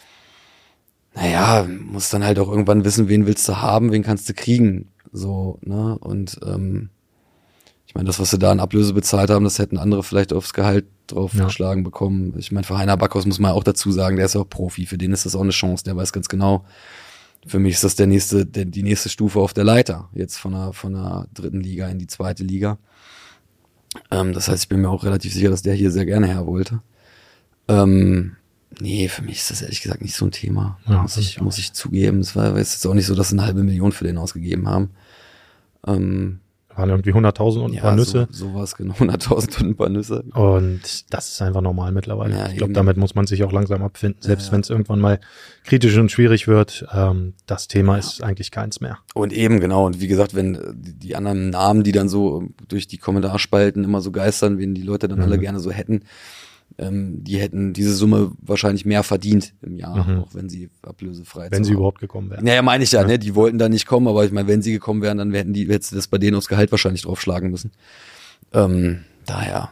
naja, muss dann halt auch irgendwann wissen, wen willst du haben, wen kannst du kriegen. So, ne? Und ähm, ich meine, das, was sie da an Ablöse bezahlt haben, das hätten andere vielleicht aufs Gehalt drauf ja. geschlagen bekommen. Ich meine, für Heiner Backhaus muss man auch dazu sagen, der ist ja auch Profi, für den ist das auch eine Chance, der weiß ganz genau, für mich ist das der nächste, der, die nächste Stufe auf der Leiter, jetzt von der, von der dritten Liga in die zweite Liga. Ähm, das heißt, ich bin mir auch relativ sicher, dass der hier sehr gerne her wollte. Ähm, nee, für mich ist das ehrlich gesagt nicht so ein Thema. Ja, muss ich, muss ich zugeben. Es war jetzt auch nicht so, dass sie eine halbe Million für den ausgegeben haben. Ähm, waren irgendwie hunderttausend und ein ja, paar Nüsse. So, sowas, genau, hunderttausend und ein paar Nüsse. Und das ist einfach normal mittlerweile. Ja, ich glaube, damit muss man sich auch langsam abfinden, selbst ja, ja. wenn es irgendwann mal kritisch und schwierig wird. Ähm, das Thema ja. ist eigentlich keins mehr. Und eben, genau. Und wie gesagt, wenn die anderen Namen, die dann so durch die Kommentarspalten immer so geistern, wen die Leute dann mhm. alle gerne so hätten, ähm, die hätten diese Summe wahrscheinlich mehr verdient im Jahr, mhm. auch wenn sie ablösefrei sind. Wenn sie überhaupt gekommen wären. Naja, meine ich ja, ja, ne? Die wollten da nicht kommen, aber ich meine, wenn sie gekommen wären, dann hätten die, hätten das bei denen aufs Gehalt wahrscheinlich draufschlagen müssen. Ähm, daher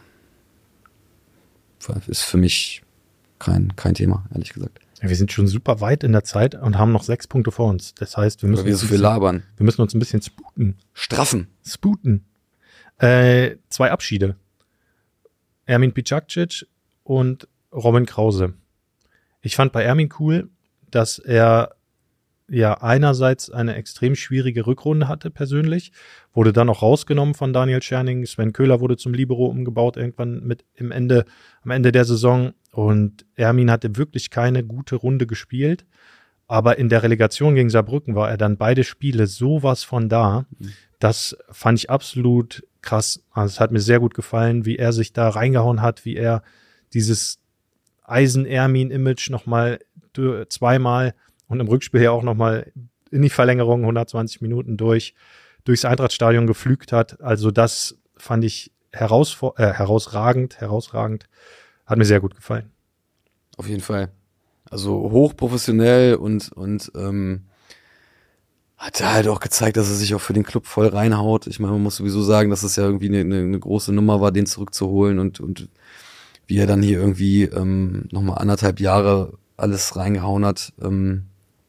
ist für mich kein, kein Thema, ehrlich gesagt. Ja, wir sind schon super weit in der Zeit und haben noch sechs Punkte vor uns. Das heißt, wir müssen, wir uns, so viel labern. Wir müssen uns ein bisschen sputen. Straffen. Sputen. Äh, zwei Abschiede. Ermin Bicakcic und Robin Krause. Ich fand bei Ermin cool, dass er ja einerseits eine extrem schwierige Rückrunde hatte persönlich, wurde dann auch rausgenommen von Daniel Scherning, Sven Köhler wurde zum Libero umgebaut irgendwann mit im Ende, am Ende der Saison und Ermin hatte wirklich keine gute Runde gespielt, aber in der Relegation gegen Saarbrücken war er dann beide Spiele sowas von da, das fand ich absolut krass, also es hat mir sehr gut gefallen, wie er sich da reingehauen hat, wie er dieses Eisen-Ermin-Image nochmal zweimal und im Rückspiel ja auch nochmal in die Verlängerung hundertzwanzig Minuten durch, durchs Eintrachtstadion geflügt hat. Also das fand ich herausfor- äh, herausragend, herausragend. Hat mir sehr gut gefallen. Auf jeden Fall. Also hochprofessionell und, und ähm, hat er halt auch gezeigt, dass er sich auch für den Club voll reinhaut. Ich meine, man muss sowieso sagen, dass es ja irgendwie eine, eine, eine große Nummer war, den zurückzuholen und, und wie er dann hier irgendwie ähm, nochmal anderthalb Jahre alles reingehauen hat, ähm,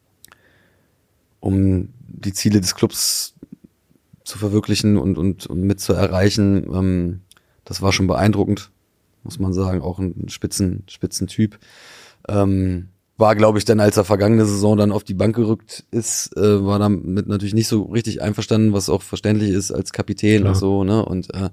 um die Ziele des Clubs zu verwirklichen und, und, und mit zu erreichen. Ähm, das war schon beeindruckend, muss man sagen. Auch ein Spitzen, Spitzentyp. Ähm, war, glaube ich, dann, als er vergangene Saison dann auf die Bank gerückt ist, äh, war damit natürlich nicht so richtig einverstanden, was auch verständlich ist als Kapitän Klar. und so, ne? Und äh,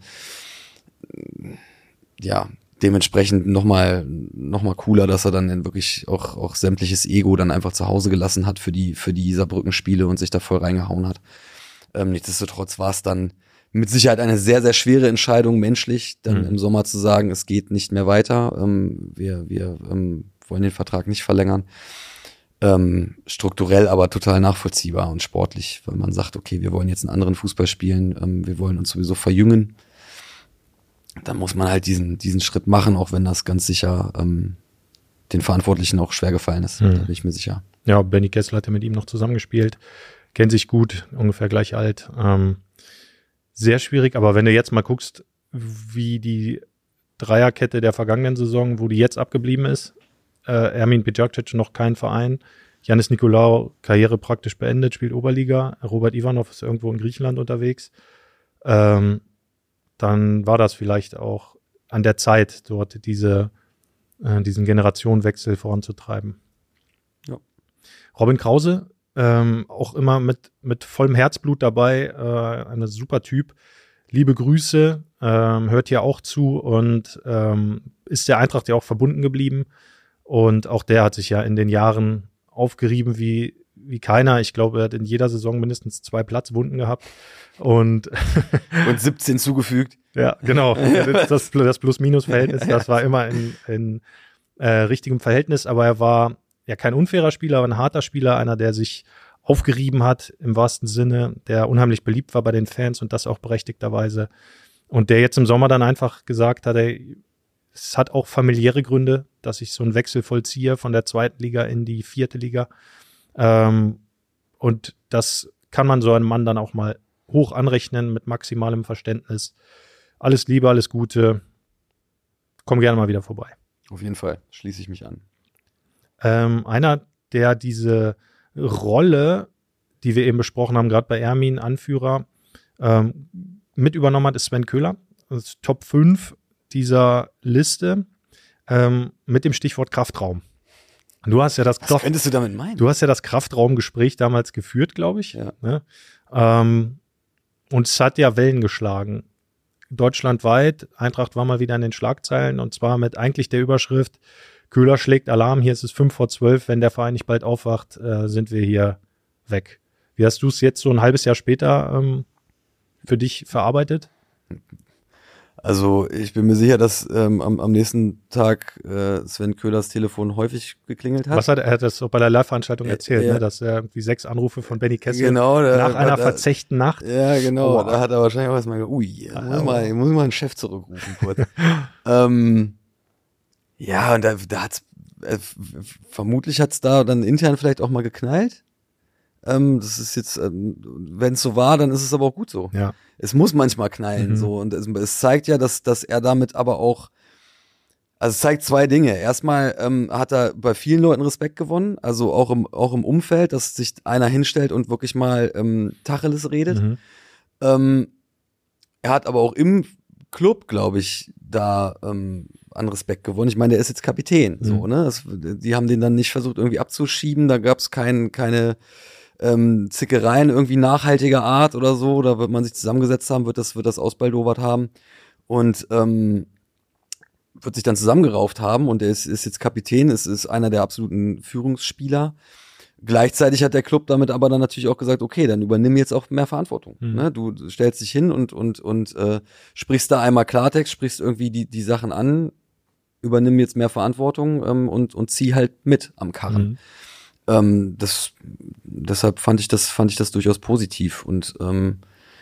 ja, dementsprechend nochmal noch mal cooler, dass er dann wirklich auch auch sämtliches Ego dann einfach zu Hause gelassen hat für die für die Saarbrücken-Spiele und sich da voll reingehauen hat. Ähm, nichtsdestotrotz war es dann mit Sicherheit eine sehr, sehr schwere Entscheidung menschlich, dann mhm. im Sommer zu sagen, es geht nicht mehr weiter. Ähm, wir wir ähm, wollen den Vertrag nicht verlängern. Ähm, strukturell aber total nachvollziehbar und sportlich, weil man sagt, okay, wir wollen jetzt einen anderen Fußball spielen, ähm, wir wollen uns sowieso verjüngen. Dann muss man halt diesen diesen Schritt machen, auch wenn das ganz sicher ähm, den Verantwortlichen auch schwer gefallen ist. Mhm. Da bin ich mir sicher. Ja, Benny Kessler hat ja mit ihm noch zusammengespielt, kennt sich gut, ungefähr gleich alt. Ähm, sehr schwierig, aber wenn du jetzt mal guckst, wie die Dreierkette der vergangenen Saison, wo die jetzt abgeblieben ist, äh, Ermin Bicakcic noch kein Verein, Yannis Nikolaou Karriere praktisch beendet, spielt Oberliga, Robert Ivanov ist irgendwo in Griechenland unterwegs, ähm, dann war das vielleicht auch an der Zeit, dort diese, äh, diesen Generationenwechsel voranzutreiben. Ja. Robin Krause, ähm, auch immer mit, mit vollem Herzblut dabei, äh, ein super Typ. Liebe Grüße, ähm, hört hier auch zu und ähm, ist der Eintracht ja auch verbunden geblieben. Und auch der hat sich ja in den Jahren aufgerieben wie, wie keiner. Ich glaube, er hat in jeder Saison mindestens zwei Platzwunden gehabt. Und, und siebzehn zugefügt. Ja, genau. Das, das, das Plus-Minus-Verhältnis, das war immer in, in äh, richtigem Verhältnis. Aber er war ja kein unfairer Spieler, aber ein harter Spieler, einer, der sich aufgerieben hat im wahrsten Sinne, der unheimlich beliebt war bei den Fans und das auch berechtigterweise. Und der jetzt im Sommer dann einfach gesagt hat, ey, es hat auch familiäre Gründe, dass ich so einen Wechsel vollziehe von der zweiten Liga in die vierte Liga. Ähm, und das kann man so einem Mann dann auch mal hoch anrechnen mit maximalem Verständnis. Alles Liebe, alles Gute. Komm gerne mal wieder vorbei. Auf jeden Fall, schließe ich mich an. Ähm, einer, der diese Rolle, die wir eben besprochen haben, gerade bei Ermin, Anführer, ähm, mit übernommen hat, ist Sven Köhler. Das ist Top fünf dieser Liste ähm, mit dem Stichwort Kraftraum. Du hast ja das Was Kraft- könntest du damit meinen? Du hast ja das Kraftraumgespräch damals geführt, glaube ich. Ja. Ne? Ähm, und es hat ja Wellen geschlagen. Deutschlandweit, Eintracht war mal wieder in den Schlagzeilen und zwar mit eigentlich der Überschrift Köhler schlägt Alarm, hier ist es fünf vor zwölf, wenn der Verein nicht bald aufwacht, äh, sind wir hier weg. Wie hast du es jetzt so ein halbes Jahr später ähm, für dich verarbeitet? Also ich bin mir sicher, dass ähm, am, am nächsten Tag äh, Sven Köhlers Telefon häufig geklingelt hat. Was hat er, er hat das auch bei der Live-Veranstaltung erzählt, ja. ne, dass er die sechs Anrufe von Benny Kessel genau, da, nach einer da, verzechten Nacht. Ja, genau. Oh. Da hat er wahrscheinlich auch erstmal gesagt, ui, muss ich mal, muss ich mal einen Chef zurückrufen kurz. ähm, ja, und da, da hat's äh, vermutlich hat's da dann intern vielleicht auch mal geknallt. Ähm, das ist jetzt, ähm, wenn es so war, dann ist es aber auch gut so. Ja. Es muss manchmal knallen, Mhm. so. Und es, es zeigt ja, dass, dass er damit aber auch, also es zeigt zwei Dinge. Erstmal ähm, hat er bei vielen Leuten Respekt gewonnen, also auch im, auch im Umfeld, dass sich einer hinstellt und wirklich mal ähm, Tacheles redet. Mhm. Ähm, er hat aber auch im Club, glaube ich, da ähm, an Respekt gewonnen. Ich meine, der ist jetzt Kapitän, so, Mhm. ne? Das, die haben den dann nicht versucht, irgendwie abzuschieben, da gab es kein, keine ähm, Zickereien irgendwie nachhaltiger Art oder so, da wird man sich zusammengesetzt haben, wird das, wird das ausbaldowert haben und ähm, wird sich dann zusammengerauft haben und er ist, ist jetzt Kapitän, es ist einer der absoluten Führungsspieler. Gleichzeitig hat der Club damit aber dann natürlich auch gesagt, okay, dann übernimm jetzt auch mehr Verantwortung. Mhm. Ne? Du stellst dich hin und und und äh, sprichst da einmal Klartext, sprichst irgendwie die die Sachen an, übernimm jetzt mehr Verantwortung ähm, und und zieh halt mit am Karren. Mhm. Ähm, das deshalb fand ich das fand ich das durchaus positiv und ähm,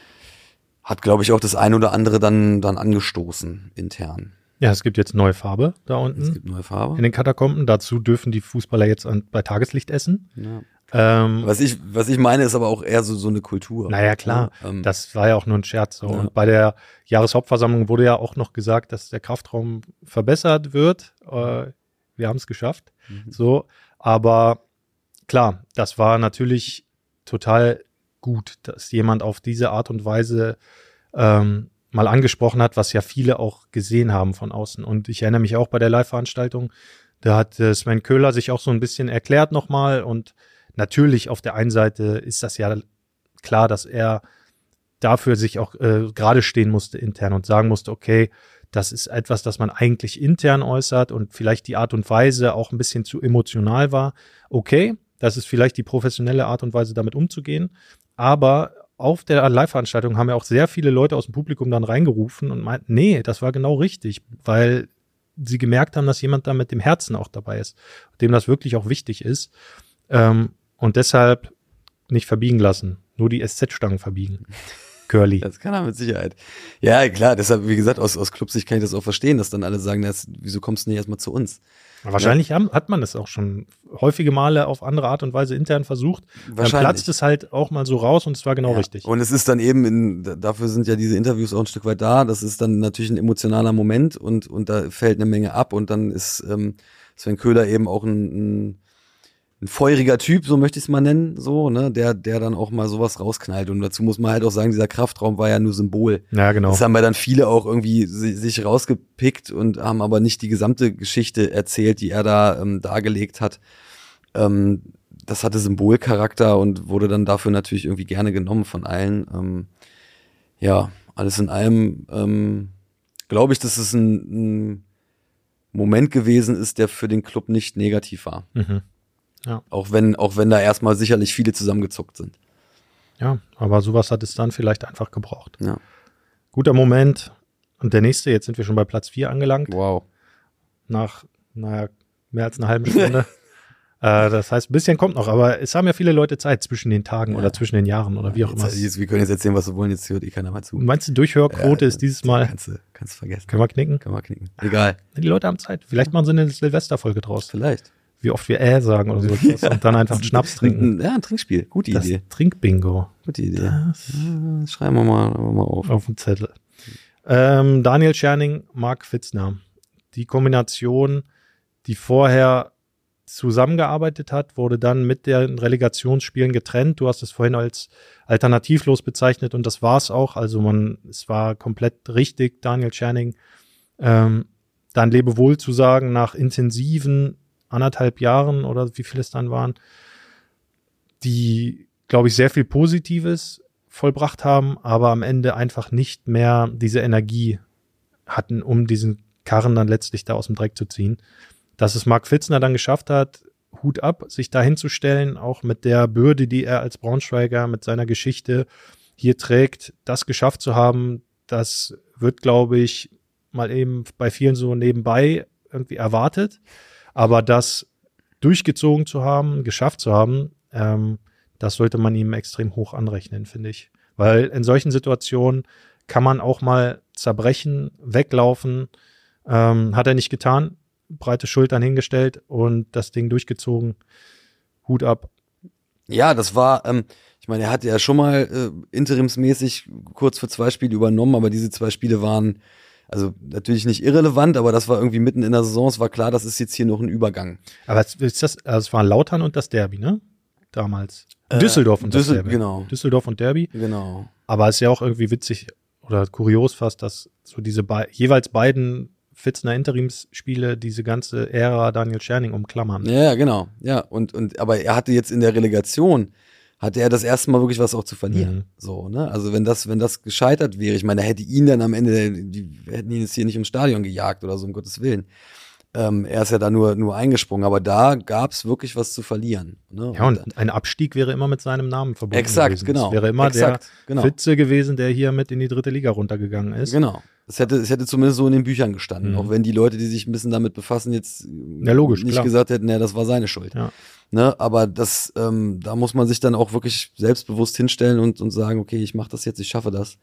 hat, glaube ich, auch das ein oder andere dann dann angestoßen intern. Ja, es gibt jetzt neue Farbe da Es unten gibt neue Farbe. in den Katakomben. Dazu dürfen die Fußballer jetzt an, bei Tageslicht essen. Ja. Ähm, Was ich, was ich meine, ist aber auch eher so, so eine Kultur. Naja, klar. Ja, ähm, Das war ja auch nur ein Scherz. So. Ja. Und bei der Jahreshauptversammlung wurde ja auch noch gesagt, dass der Kraftraum verbessert wird. Äh, wir haben es geschafft. Mhm. So, aber klar, das war natürlich total gut, dass jemand auf diese Art und Weise ähm, mal angesprochen hat, was ja viele auch gesehen haben von außen. Und ich erinnere mich auch bei der Live-Veranstaltung, da hat äh, Sven Köhler sich auch so ein bisschen erklärt nochmal und natürlich auf der einen Seite ist das ja klar, dass er dafür sich auch äh, gerade stehen musste intern und sagen musste, okay, das ist etwas, das man eigentlich intern äußert und vielleicht die Art und Weise auch ein bisschen zu emotional war. Okay, das ist vielleicht die professionelle Art und Weise, damit umzugehen. Aber auf der Live-Veranstaltung haben ja auch sehr viele Leute aus dem Publikum dann reingerufen und meinten, nee, das war genau richtig, weil sie gemerkt haben, dass jemand da mit dem Herzen auch dabei ist, dem das wirklich auch wichtig ist. Ähm, und deshalb nicht verbiegen lassen, nur die S Z-Stangen verbiegen. Curly. Das kann er mit Sicherheit. Ja, klar, deshalb, wie gesagt, aus, aus Clubsicht kann ich das auch verstehen, dass dann alle sagen, das, wieso kommst du nicht erstmal zu uns? Wahrscheinlich haben, hat man das auch schon häufige Male auf andere Art und Weise intern versucht. Dann platzt es halt auch mal so raus und es war genau ja. richtig. Und es ist dann eben, in, dafür sind ja diese Interviews auch ein Stück weit da, das ist dann natürlich ein emotionaler Moment und, und da fällt eine Menge ab und dann ist ähm, Sven Köhler eben auch ein, ein ein feuriger Typ, so möchte ich es mal nennen, so, ne, der, der dann auch mal sowas rausknallt. Und dazu muss man halt auch sagen, dieser Kraftraum war ja nur Symbol. Ja, genau. Das haben ja dann viele auch irgendwie si- sich rausgepickt und haben aber nicht die gesamte Geschichte erzählt, die er da ähm, dargelegt hat. Ähm, das hatte Symbolcharakter und wurde dann dafür natürlich irgendwie gerne genommen von allen. Ähm, ja, alles in allem ähm, glaube ich, dass es ein, ein Moment gewesen ist, der für den Club nicht negativ war. Mhm. Ja. Auch wenn, auch wenn da erstmal sicherlich viele zusammengezuckt sind. Ja, aber sowas hat es dann vielleicht einfach gebraucht. Ja. Guter Moment. Und der nächste, jetzt sind wir schon bei Platz vier angelangt. Wow. Nach, naja, mehr als einer halben Stunde. äh, das heißt, ein bisschen kommt noch, aber es haben ja viele Leute Zeit zwischen den Tagen Ja. oder zwischen den Jahren oder wie auch immer. Jetzt, jetzt, wir können jetzt erzählen, was wir wollen, jetzt hört eh keiner mal zu. Meinst du, Durchhörquote Ja, ist dieses Mal, Kannst du, kannst du vergessen. können wir knicken? Kann man knicken. Egal. Die Leute haben Zeit. Vielleicht machen sie eine Silvesterfolge draus. Vielleicht. Wie oft wir äh sagen oder so. Ja. Und dann einfach einen Schnaps trinken. Ja, ein Trinkspiel. Gute Das Idee. Trinkbingo. Gute Idee. Das Ja, das schreiben wir mal, mal auf. auf dem Zettel. Ähm, Daniel Scherning, Mark Pfitzner. Die Kombination, die vorher zusammengearbeitet hat, wurde dann mit den Relegationsspielen getrennt. Du hast es vorhin als alternativlos bezeichnet und das war es auch. Also man, es war komplett richtig, Daniel Scherning ähm, dann Lebewohl zu sagen nach intensiven anderthalb Jahren oder wie viel es dann waren, die, glaube ich, sehr viel Positives vollbracht haben, aber am Ende einfach nicht mehr diese Energie hatten, um diesen Karren dann letztlich da aus dem Dreck zu ziehen. Dass es Mark Pfitzner dann geschafft hat, Hut ab, sich da hinzustellen, auch mit der Bürde, die er als Braunschweiger mit seiner Geschichte hier trägt, das geschafft zu haben, das wird, glaube ich, mal eben bei vielen so nebenbei irgendwie erwartet. Aber das durchgezogen zu haben, geschafft zu haben, ähm, das sollte man ihm extrem hoch anrechnen, finde ich. Weil in solchen Situationen kann man auch mal zerbrechen, weglaufen. Ähm, hat er nicht getan, breite Schultern hingestellt und das Ding durchgezogen. Hut ab. Ja, das war, ähm, ich meine, er hatte ja schon mal äh, interimsmäßig kurz für zwei Spiele übernommen, aber diese zwei Spiele waren also natürlich nicht irrelevant, aber das war irgendwie mitten in der Saison. Es war klar, das ist jetzt hier noch ein Übergang. Aber es, ist das, also es waren Lautern und das Derby, ne? Damals. Äh, Düsseldorf und Düssel- das Derby. Genau. Düsseldorf und Derby. Genau. Aber es ist ja auch irgendwie witzig oder kurios fast, dass so diese be- jeweils beiden Pfitzner Interimsspiele diese ganze Ära Daniel Scherning umklammern. Ja, ja, genau. Ja, und, und, aber er hatte jetzt in der Relegation, hatte er das erste Mal wirklich was auch zu verlieren. Mhm. So, ne? Also wenn das, wenn das gescheitert wäre, ich meine, da hätte ihn dann am Ende, die hätten ihn jetzt hier nicht ums Stadion gejagt oder so, um Gottes Willen. Ähm, er ist ja da nur, nur eingesprungen, aber da gab's wirklich was zu verlieren. Ne? Ja, und ein Abstieg wäre immer mit seinem Namen verbunden Exakt, gewesen. genau. Es wäre immer Exakt, der genau. Fitze gewesen, der hier mit in die dritte Liga runtergegangen ist. Genau. Es hätte, es hätte zumindest so in den Büchern gestanden, Mhm. auch wenn die Leute, die sich ein bisschen damit befassen, jetzt Ja, logisch, nicht klar. gesagt hätten, ja, das war seine Schuld. Ja. Ne? Aber das, ähm, da muss man sich dann auch wirklich selbstbewusst hinstellen und, und sagen, okay, ich mache das jetzt, ich schaffe das.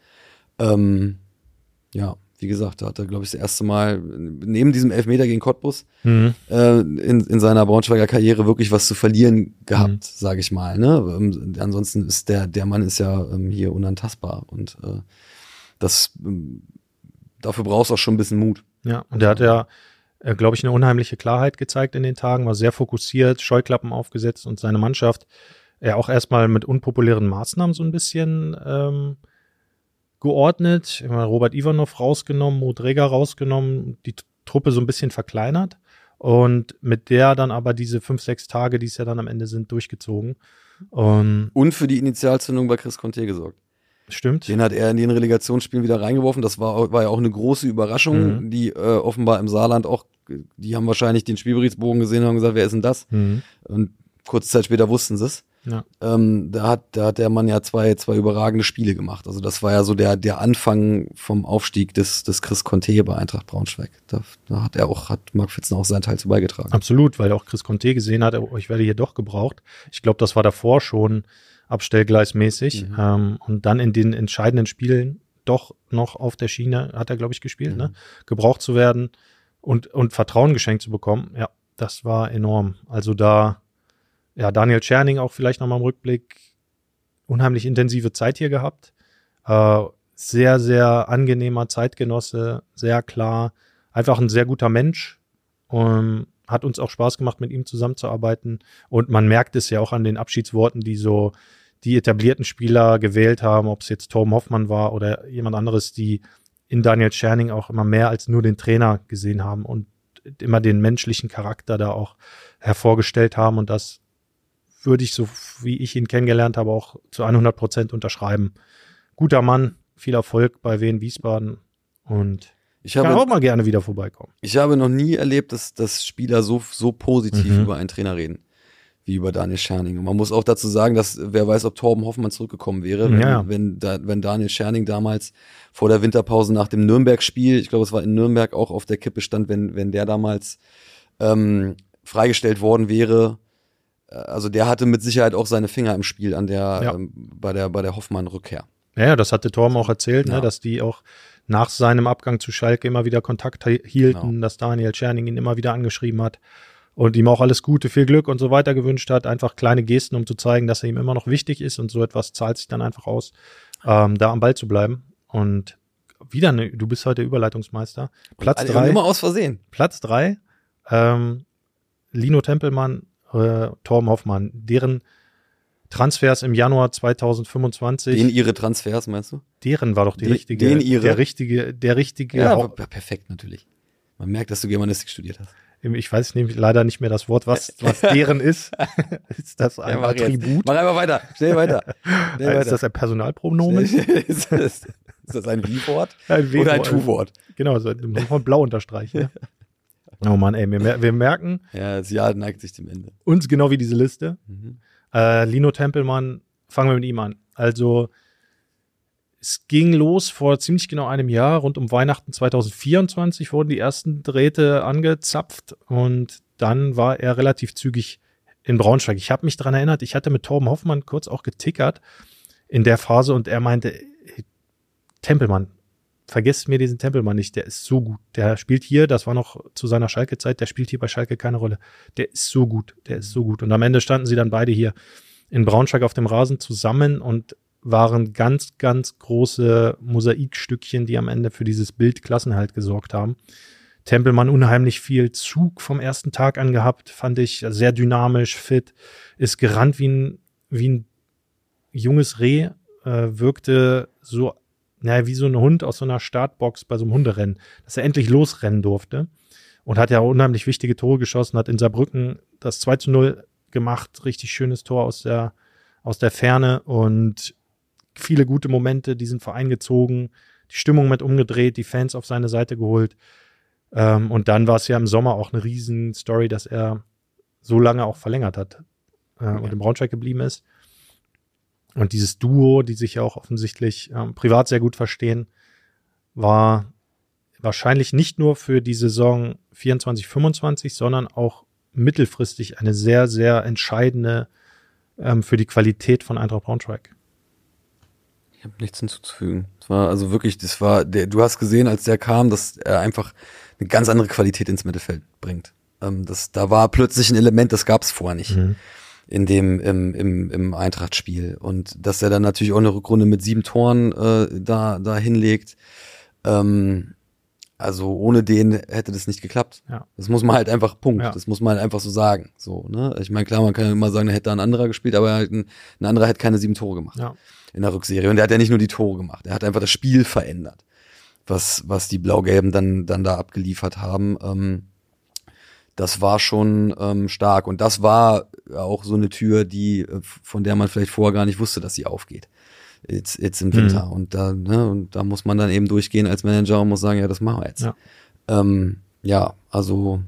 Ähm, ja, wie gesagt, da hat er, glaube ich, das erste Mal neben diesem Elfmeter gegen Cottbus Mhm. äh, in, in seiner Braunschweiger Karriere wirklich was zu verlieren gehabt, Mhm. sage ich mal. Ne? Ähm, ansonsten ist der, der Mann ist ja ähm, hier unantastbar und äh, das ähm, dafür brauchst du auch schon ein bisschen Mut. Ja, und der hat ja, äh, glaube ich, eine unheimliche Klarheit gezeigt in den Tagen, war sehr fokussiert, Scheuklappen aufgesetzt und seine Mannschaft ja auch erstmal mit unpopulären Maßnahmen so ein bisschen ähm, geordnet. Ich meine, Robert Ivanov rausgenommen, Mo Dräger rausgenommen, die T- Truppe so ein bisschen verkleinert und mit der dann aber diese fünf, sechs Tage, die es ja dann am Ende sind, durchgezogen. Und Und für die Initialzündung bei Chris Conte gesorgt. stimmt. Den hat er in den Relegationsspielen wieder reingeworfen. Das war, war ja auch eine große Überraschung, Mhm. die äh, offenbar im Saarland auch, die haben wahrscheinlich den Spielberichtsbogen gesehen und haben gesagt, wer ist denn das? Mhm. Und kurze Zeit später wussten sie es. Ja. Ähm, da hat, da hat der Mann ja zwei, zwei überragende Spiele gemacht. Also das war ja so der, der Anfang vom Aufstieg des, des Chris Conte bei Eintracht Braunschweig. Da, da hat er auch, hat Mark Pfitzner auch seinen Teil zu beigetragen. Absolut, weil auch Chris Conte gesehen hat, oh, ich werde hier doch gebraucht. Ich glaube, das war davor schon abstellgleismäßig. Mhm. Ähm, und dann in den entscheidenden Spielen doch noch auf der Schiene, hat er, glaube ich, gespielt, Mhm. ne? Gebraucht zu werden und, und Vertrauen geschenkt zu bekommen. Ja, das war enorm. Also da, ja, Daniel Scherning auch vielleicht nochmal im Rückblick, unheimlich intensive Zeit hier gehabt. Äh, sehr, sehr angenehmer Zeitgenosse, sehr klar, einfach ein sehr guter Mensch. Um, hat uns auch Spaß gemacht, mit ihm zusammenzuarbeiten. Und man merkt es ja auch an den Abschiedsworten, die so die etablierten Spieler gewählt haben, ob es jetzt Torben Hoffmann war oder jemand anderes, die in Daniel Scherning auch immer mehr als nur den Trainer gesehen haben und immer den menschlichen Charakter da auch hervorgestellt haben. Und das würde ich, so wie ich ihn kennengelernt habe, auch zu hundert Prozent unterschreiben. Guter Mann, viel Erfolg bei Wien Wiesbaden und Ich kann habe, auch mal gerne wieder vorbeikommen. ich habe noch nie erlebt, dass, dass Spieler so, so positiv Mhm. über einen Trainer reden, wie über Daniel Scherning. Und man muss auch dazu sagen, dass wer weiß, ob Torben Hoffmann zurückgekommen wäre, wenn, Ja. wenn, da, wenn Daniel Scherning damals vor der Winterpause nach dem Nürnberg-Spiel, ich glaube, es war in Nürnberg, auch auf der Kippe stand, wenn, wenn der damals ähm, freigestellt worden wäre. Also der hatte mit Sicherheit auch seine Finger im Spiel an der, Ja. ähm, bei der, bei der Hoffmann-Rückkehr. Ja, das hatte Torben auch erzählt, Ja. ne, dass die auch nach seinem Abgang zu Schalke immer wieder Kontakt hi- hielten, Genau. dass Daniel Scherning ihn immer wieder angeschrieben hat und ihm auch alles Gute, viel Glück und so weiter gewünscht hat. Einfach kleine Gesten, um zu zeigen, dass er ihm immer noch wichtig ist, und so etwas zahlt sich dann einfach aus, ähm, da am Ball zu bleiben. Und wieder, ne, du bist heute Überleitungsmeister. Platz Und drei, immer aus Versehen. Platz drei, ähm, Lino Tempelmann, äh, Torben Hoffmann, deren Transfers im Januar zweitausendfünfundzwanzig. Den ihre Transfers, meinst du? Deren war doch die Den- richtige, den ihre. der richtige, der richtige, Ja, Hau- aber perfekt natürlich. Man merkt, dass du Germanistik studiert hast. ich weiß nämlich leider nicht mehr das Wort, was, was deren ist. Ist das ein mach jetzt. Attribut? Mach einfach weiter. Schnell weiter. Schnell Ist weiter. das ein Personalpronomen? ist, das, ist das ein Wie-Wort Ein oder ein W-Wort. Tu-Wort? Genau, so, muss man blau unterstreichen. Ne? Oh Mann, ey, wir, mer- wir merken Ja, das Jahr neigt sich dem Ende. uns genau wie diese Liste. Mhm. Äh, Lino Tempelmann, fangen wir mit ihm an. Also, es ging los vor ziemlich genau einem Jahr, rund um Weihnachten zweitausendvierundzwanzig wurden die ersten Drähte angezapft, und dann war er relativ zügig in Braunschweig. Ich habe mich daran erinnert, ich hatte mit Torben Hoffmann kurz auch getickert in der Phase, und er meinte, hey, Tempelmann, vergesst mir diesen Tempelmann nicht, der ist so gut. Der spielt hier, das war noch zu seiner Schalke-Zeit, der spielt hier bei Schalke keine Rolle. Der ist so gut, der ist so gut. Und am Ende standen sie dann beide hier in Braunschweig auf dem Rasen zusammen und waren ganz, ganz große Mosaikstückchen, die am Ende für dieses Bild Klassenhalt gesorgt haben. Tempelmann unheimlich viel Zug vom ersten Tag an gehabt, fand ich sehr dynamisch, fit, ist gerannt wie ein, wie ein junges Reh, äh, wirkte so, naja, wie so ein Hund aus so einer Startbox bei so einem Hunderennen, dass er endlich losrennen durfte, und hat ja unheimlich wichtige Tore geschossen, hat in Saarbrücken das zwei zu null gemacht, richtig schönes Tor aus der, aus der Ferne, und viele gute Momente, diesen Verein gezogen, die Stimmung mit umgedreht, die Fans auf seine Seite geholt. Ähm, und dann war es ja im Sommer auch eine riesen Story, dass er so lange auch verlängert hat äh, Ja. und in Braunschweig geblieben ist. Und dieses Duo, die sich ja auch offensichtlich ähm, privat sehr gut verstehen, war wahrscheinlich nicht nur für die Saison vierundzwanzig fünfundzwanzig, sondern auch mittelfristig eine sehr, sehr entscheidende ähm, für die Qualität von Eintracht Braunschweig. Ich habe nichts hinzuzufügen. Es war also wirklich, das war, der, du hast gesehen, als der kam, dass er einfach eine ganz andere Qualität ins Mittelfeld bringt. Ähm, das, da war plötzlich ein Element, das gab es vorher nicht Mhm. in dem im, im, im Eintracht-Spiel. Und dass er dann natürlich auch eine Rückrunde mit sieben Toren äh, da, da hinlegt. Ähm, also ohne den hätte das nicht geklappt. Ja. Das muss man halt einfach, Punkt. Ja. Das muss man halt einfach so sagen. So, ne? Ich meine, klar, man kann immer sagen, da hätte ein anderer gespielt, aber halt ein, ein anderer hätte keine sieben Tore gemacht. Ja. In der Rückserie. Und er hat ja nicht nur die Tore gemacht, er hat einfach das Spiel verändert, was, was die Blau-Gelben dann, dann da abgeliefert haben. Ähm, das war schon ähm, stark. Und das war auch so eine Tür, die, äh, von der man vielleicht vorher gar nicht wusste, dass sie aufgeht. Jetzt, jetzt im Winter. Mhm. Und da, ne, und da muss man dann eben durchgehen als Manager und muss sagen, ja, das machen wir jetzt. Ja. Ähm, ja, also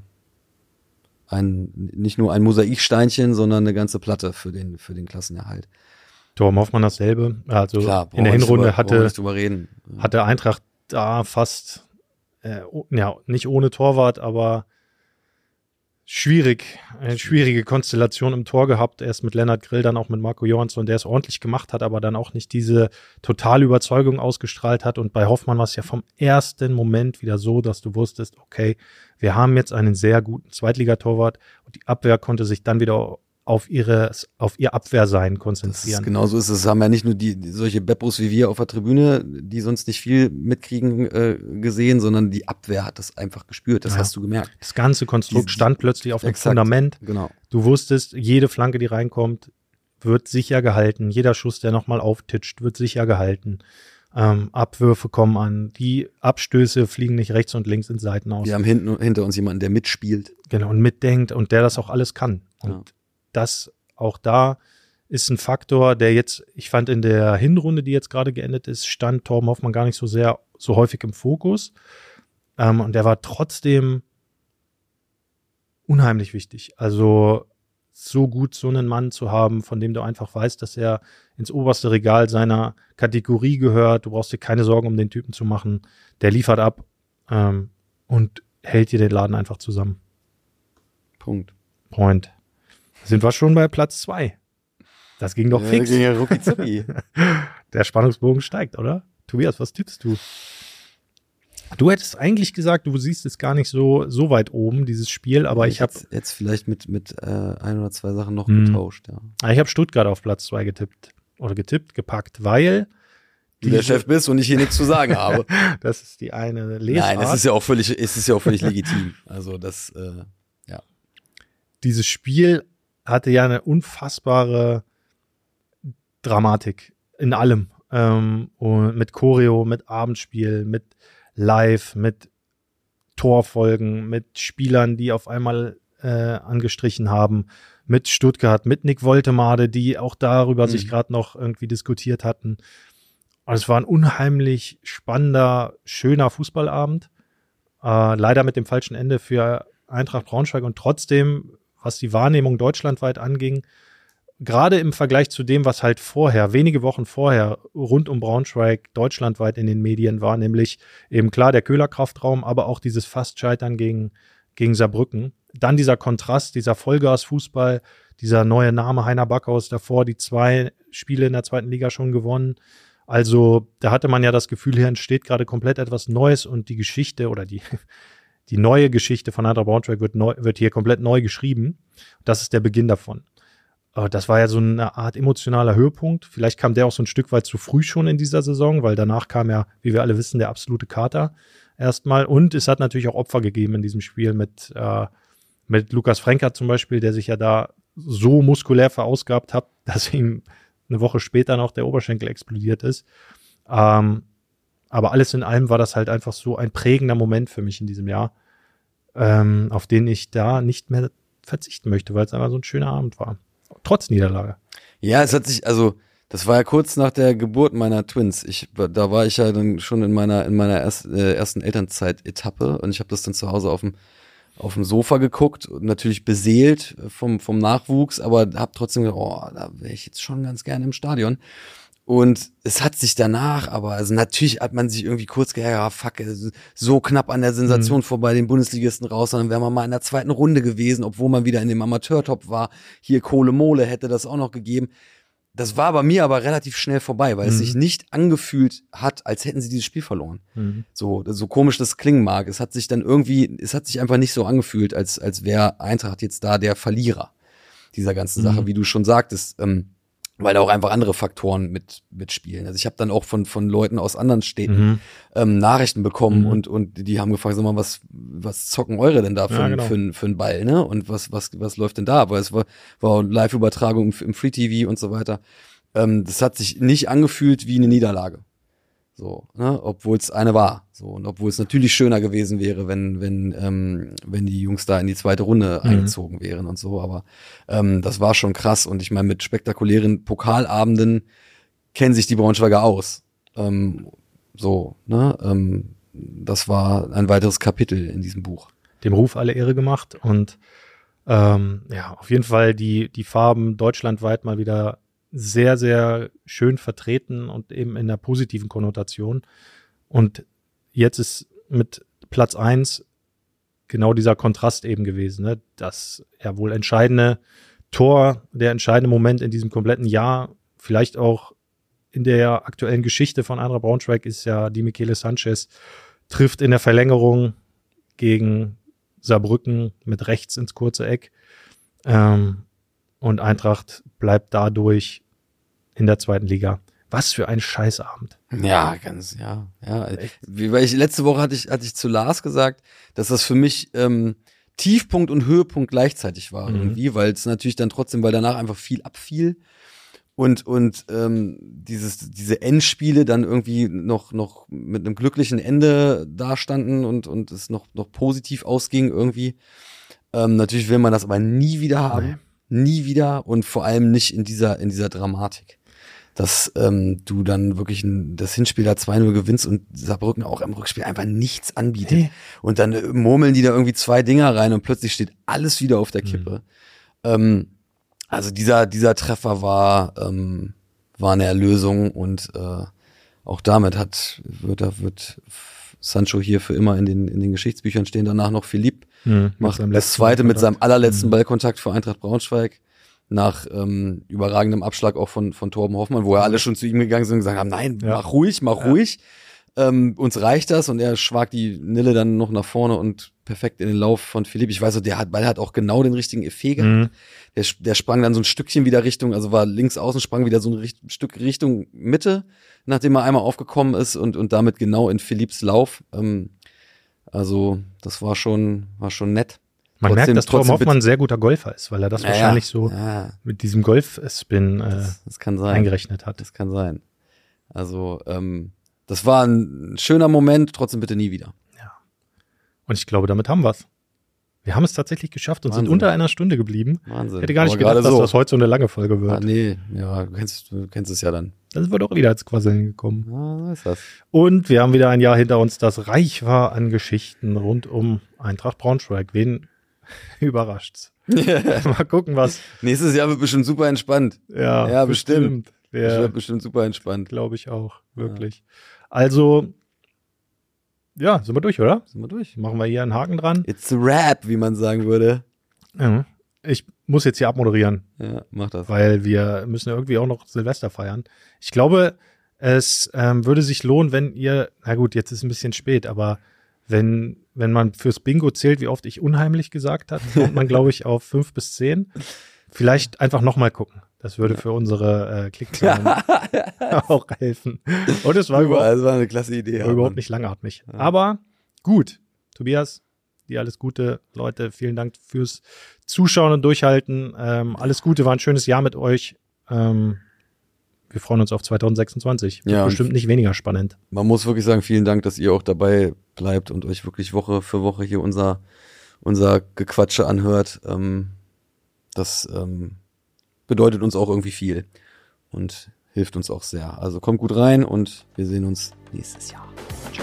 ein, nicht nur ein Mosaiksteinchen, sondern eine ganze Platte für den, für den Klassenerhalt. Torben Hoffmann dasselbe. Also Klar, in der brauchen wir nicht Hinrunde drüber- brauchen wir hatte, nicht drüber reden. hatte Eintracht da fast, äh, oh, ja, nicht ohne Torwart, aber schwierig, eine schwierige Konstellation im Tor gehabt. Erst mit Lennart Grill, dann auch mit Marco Johansson, der es ordentlich gemacht hat, aber dann auch nicht diese totale Überzeugung ausgestrahlt hat. Und bei Hoffmann war es ja vom ersten Moment wieder so, dass du wusstest, okay, wir haben jetzt einen sehr guten Zweitligatorwart, und die Abwehr konnte sich dann wieder auf ihre, auf ihr Abwehrsein Das ist, konzentrieren. genau so ist es. Es haben ja nicht nur die, die solche Beppos wie wir auf der Tribüne, die sonst nicht viel mitkriegen, äh, gesehen, sondern die Abwehr hat das einfach gespürt. Das Ja. hast du gemerkt. Das ganze Konstrukt Die- stand plötzlich auf dem Exakt. Fundament. Genau. Du wusstest, jede Flanke, die reinkommt, wird sicher gehalten. Jeder Schuss, der nochmal auftitscht, wird sicher gehalten. Ähm, Abwürfe kommen an. Die Abstöße fliegen nicht rechts und links in Seiten aus. Wir haben hinten, hinter uns jemanden, der mitspielt. Genau, und mitdenkt und der das auch alles kann. Und Ja. das auch da ist ein Faktor, der jetzt, ich fand in der Hinrunde, die jetzt gerade geendet ist, stand Torben Hoffmann gar nicht so sehr, so häufig im Fokus. Ähm, und der war trotzdem unheimlich wichtig. Also so gut, so einen Mann zu haben, von dem du einfach weißt, dass er ins oberste Regal seiner Kategorie gehört. Du brauchst dir keine Sorgen um den Typen zu machen. Der liefert ab ähm, und hält dir den Laden einfach zusammen. Punkt. Point. Sind wir schon bei Platz zwei. Das ging doch ja, fix. Ging ja rucki-zucki. Der Spannungsbogen steigt, oder? Tobias, was tippst du? Du hättest eigentlich gesagt, du siehst es gar nicht so, so weit oben, dieses Spiel, aber ich, ich habe jetzt, jetzt vielleicht mit, mit äh, ein oder zwei Sachen noch mh. getauscht, ja. Ich habe Stuttgart auf Platz zwei getippt. Oder getippt, gepackt, weil du der Chef bist und ich hier nichts zu sagen habe. Das ist die eine Lesart. Nein, das ist ja auch völlig, es ist ja auch völlig legitim. Also das, äh, ja. Dieses Spiel hatte ja eine unfassbare Dramatik in allem. Ähm, und mit Choreo, mit Abendspiel, mit Live, mit Torfolgen, mit Spielern, die auf einmal äh, angestrichen haben, mit Stuttgart, mit Nick Woltemade, die auch darüber mhm. sich gerade noch irgendwie diskutiert hatten. Und es war ein unheimlich spannender, schöner Fußballabend. Äh, leider mit dem falschen Ende für Eintracht Braunschweig und trotzdem, was die Wahrnehmung deutschlandweit anging, gerade im Vergleich zu dem, was halt vorher, wenige Wochen vorher, rund um Braunschweig deutschlandweit in den Medien war, nämlich eben klar der Köhler-Kraftraum, aber auch dieses Fast-Scheitern gegen, gegen Saarbrücken. Dann dieser Kontrast, dieser Vollgas-Fußball, dieser neue Name Heiner Backhaus davor, die zwei Spiele in der zweiten Liga schon gewonnen. Also da hatte man ja das Gefühl, hier entsteht gerade komplett etwas Neues und die Geschichte oder die, die neue Geschichte von Eintracht Braunschweig wird, neu, wird hier komplett neu geschrieben. Das ist der Beginn davon. Das war ja so eine Art emotionaler Höhepunkt. Vielleicht kam der auch so ein Stück weit zu früh schon in dieser Saison, weil danach kam ja, wie wir alle wissen, der absolute Kater erstmal. Und es hat natürlich auch Opfer gegeben in diesem Spiel mit, äh, mit Lukas Frenker zum Beispiel, der sich ja da so muskulär verausgabt hat, dass ihm eine Woche später noch der Oberschenkel explodiert ist. Ähm, aber alles in allem war das halt einfach so ein prägender Moment für mich in diesem Jahr, ähm, auf den ich da nicht mehr verzichten möchte, weil es einfach so ein schöner Abend war. Trotz Niederlage. Ja, es hat sich, also, das war ja kurz nach der Geburt meiner Twins. Ich, da war ich ja dann schon in meiner, in meiner erst, äh, ersten Elternzeit-Etappe und ich habe das dann zu Hause auf dem, auf dem Sofa geguckt und natürlich beseelt vom, vom Nachwuchs, aber habe trotzdem gedacht, oh, da wäre ich jetzt schon ganz gerne im Stadion. Und es hat sich danach, aber also natürlich hat man sich irgendwie kurz gedacht, ja, fuck, so knapp an der Sensation mhm. vorbei, den Bundesligisten raus, sondern wären wir mal in der zweiten Runde gewesen, obwohl man wieder in dem Amateurtop war. Hier Kohle Mole hätte das auch noch gegeben. Das war bei mir aber relativ schnell vorbei, weil mhm. es sich nicht angefühlt hat, als hätten sie dieses Spiel verloren. Mhm. So, so komisch das klingen mag. Es hat sich dann irgendwie, es hat sich einfach nicht so angefühlt, als, als wäre Eintracht jetzt da der Verlierer dieser ganzen mhm. Sache, wie du schon sagtest, ähm, weil da auch einfach andere Faktoren mit mitspielen. Also ich habe dann auch von von Leuten aus anderen Städten mhm. ähm, Nachrichten bekommen mhm. und und die haben gefragt, sag mal, was was zocken eure denn da für ja, genau. für für einen Ball, ne? Und was was was läuft denn da? Weil es war war Live-Übertragung im, im Free T V und so weiter. Ähm, das hat sich nicht angefühlt wie eine Niederlage. So, ne, obwohl es eine war. So, und obwohl es natürlich schöner gewesen wäre, wenn, wenn, ähm, wenn die Jungs da in die zweite Runde mhm. eingezogen wären und so, aber ähm, das war schon krass. Und ich meine, mit spektakulären Pokalabenden kennen sich die Braunschweiger aus. Ähm, so, ne? Ähm, das war ein weiteres Kapitel in diesem Buch. Dem Ruf alle Ehre gemacht und ähm, ja, auf jeden Fall die, die Farben deutschlandweit mal wieder sehr, sehr schön vertreten und eben in der positiven Konnotation. Und jetzt ist mit Platz eins genau dieser Kontrast eben gewesen, ne? Das ja wohl entscheidende Tor, der entscheidende Moment in diesem kompletten Jahr, vielleicht auch in der aktuellen Geschichte von Eintracht Braunschweig, ist ja die Michele Sanchez trifft in der Verlängerung gegen Saarbrücken mit rechts ins kurze Eck. Ähm, und Eintracht bleibt dadurch in der zweiten Liga. Was für ein Scheißabend. Ja, ganz, ja, ja. Wie, weil ich, letzte Woche hatte ich, hatte ich zu Lars gesagt, dass das für mich ähm, Tiefpunkt und Höhepunkt gleichzeitig war mhm. irgendwie, weil es natürlich dann trotzdem, weil danach einfach viel abfiel und und ähm, dieses diese Endspiele dann irgendwie noch noch mit einem glücklichen Ende dastanden und und es noch noch positiv ausging irgendwie. Ähm, natürlich will man das aber nie wieder haben, nee. nie wieder und vor allem nicht in dieser in dieser Dramatik. Dass ähm, du dann wirklich ein, das Hinspiel da zwei null gewinnst und Saarbrücken auch im Rückspiel einfach nichts anbietet. Hey. Und dann äh, murmeln die da irgendwie zwei Dinger rein und plötzlich steht alles wieder auf der Kippe. Mhm. Ähm, also dieser, dieser Treffer war, ähm, war eine Erlösung und äh, auch damit hat, wird, wird Sancho hier für immer in den, in den Geschichtsbüchern stehen. Danach noch Philipp, hm, macht das zweite mit seinem allerletzten hm. Ballkontakt für Eintracht Braunschweig. Nach ähm, überragendem Abschlag auch von, von Torben Hoffmann, wo ja alle schon zu ihm gegangen sind und gesagt haben, nein, ja. mach ruhig, mach ja. ruhig. Ähm, uns reicht das und er schwagt die Nille dann noch nach vorne und perfekt in den Lauf von Philipp. Ich weiß so, der hat, weil er hat auch genau den richtigen Effekt gehabt. Mhm. Der, der sprang dann so ein Stückchen wieder Richtung, also war links außen, sprang wieder so ein Richt, Stück Richtung Mitte, nachdem er einmal aufgekommen ist und, und damit genau in Philipps Lauf. Ähm, also das war schon, war schon nett. Man trotzdem, merkt, dass Torben Hoffmann ein sehr guter Golfer ist, weil er das ja, wahrscheinlich so ja. mit diesem Golf-Spin äh, das, das kann sein. eingerechnet hat. Das kann sein. Also, ähm, das war ein schöner Moment, trotzdem bitte nie wieder. Ja. Und ich glaube, damit haben wir's. Wir haben es tatsächlich geschafft und Wahnsinn. sind unter einer Stunde geblieben. Wahnsinn. Ich hätte gar nicht Aber gedacht, dass so. das heute so eine lange Folge wird. Ah, nee, ja, du kennst, du kennst es ja dann. Dann sind wir doch wieder ins Quasseln gekommen. Ah, so ist das. Und wir haben wieder ein Jahr hinter uns, das reich war an Geschichten rund um Eintracht Braunschweig. Wen überrascht's? Mal gucken, was. Nächstes Jahr wird bestimmt super entspannt. Ja, ja bestimmt. bestimmt. Das wird bestimmt super entspannt. Glaube ich auch, wirklich. Ja. Also, ja, sind wir durch, oder? Sind wir durch. Machen wir hier einen Haken dran. It's a wrap, wie man sagen würde. Ja. Ich muss jetzt hier abmoderieren. Ja, mach das. Weil wir müssen ja irgendwie auch noch Silvester feiern. Ich glaube, es ähm, würde sich lohnen, wenn ihr, na gut, jetzt ist ein bisschen spät, aber wenn, wenn man fürs Bingo zählt, wie oft ich unheimlich gesagt habe, kommt man, glaube ich, auf fünf bis zehn. Vielleicht einfach nochmal gucken. Das würde für unsere äh, Klickzahlen auch helfen. Und es war, überhaupt, das war eine klasse Idee. War überhaupt nicht langatmig. Ja. Aber gut, Tobias, dir alles Gute. Leute, vielen Dank fürs Zuschauen und Durchhalten. Ähm, alles Gute, war ein schönes Jahr mit euch. Ähm, wir freuen uns auf zwanzig sechsundzwanzig. Wird ja, bestimmt nicht weniger spannend. Man muss wirklich sagen, vielen Dank, dass ihr auch dabei bleibt und euch wirklich Woche für Woche hier unser, unser Gequatsche anhört. Ähm, das ähm, bedeutet uns auch irgendwie viel und hilft uns auch sehr. Also kommt gut rein und wir sehen uns nächstes Jahr. Ciao.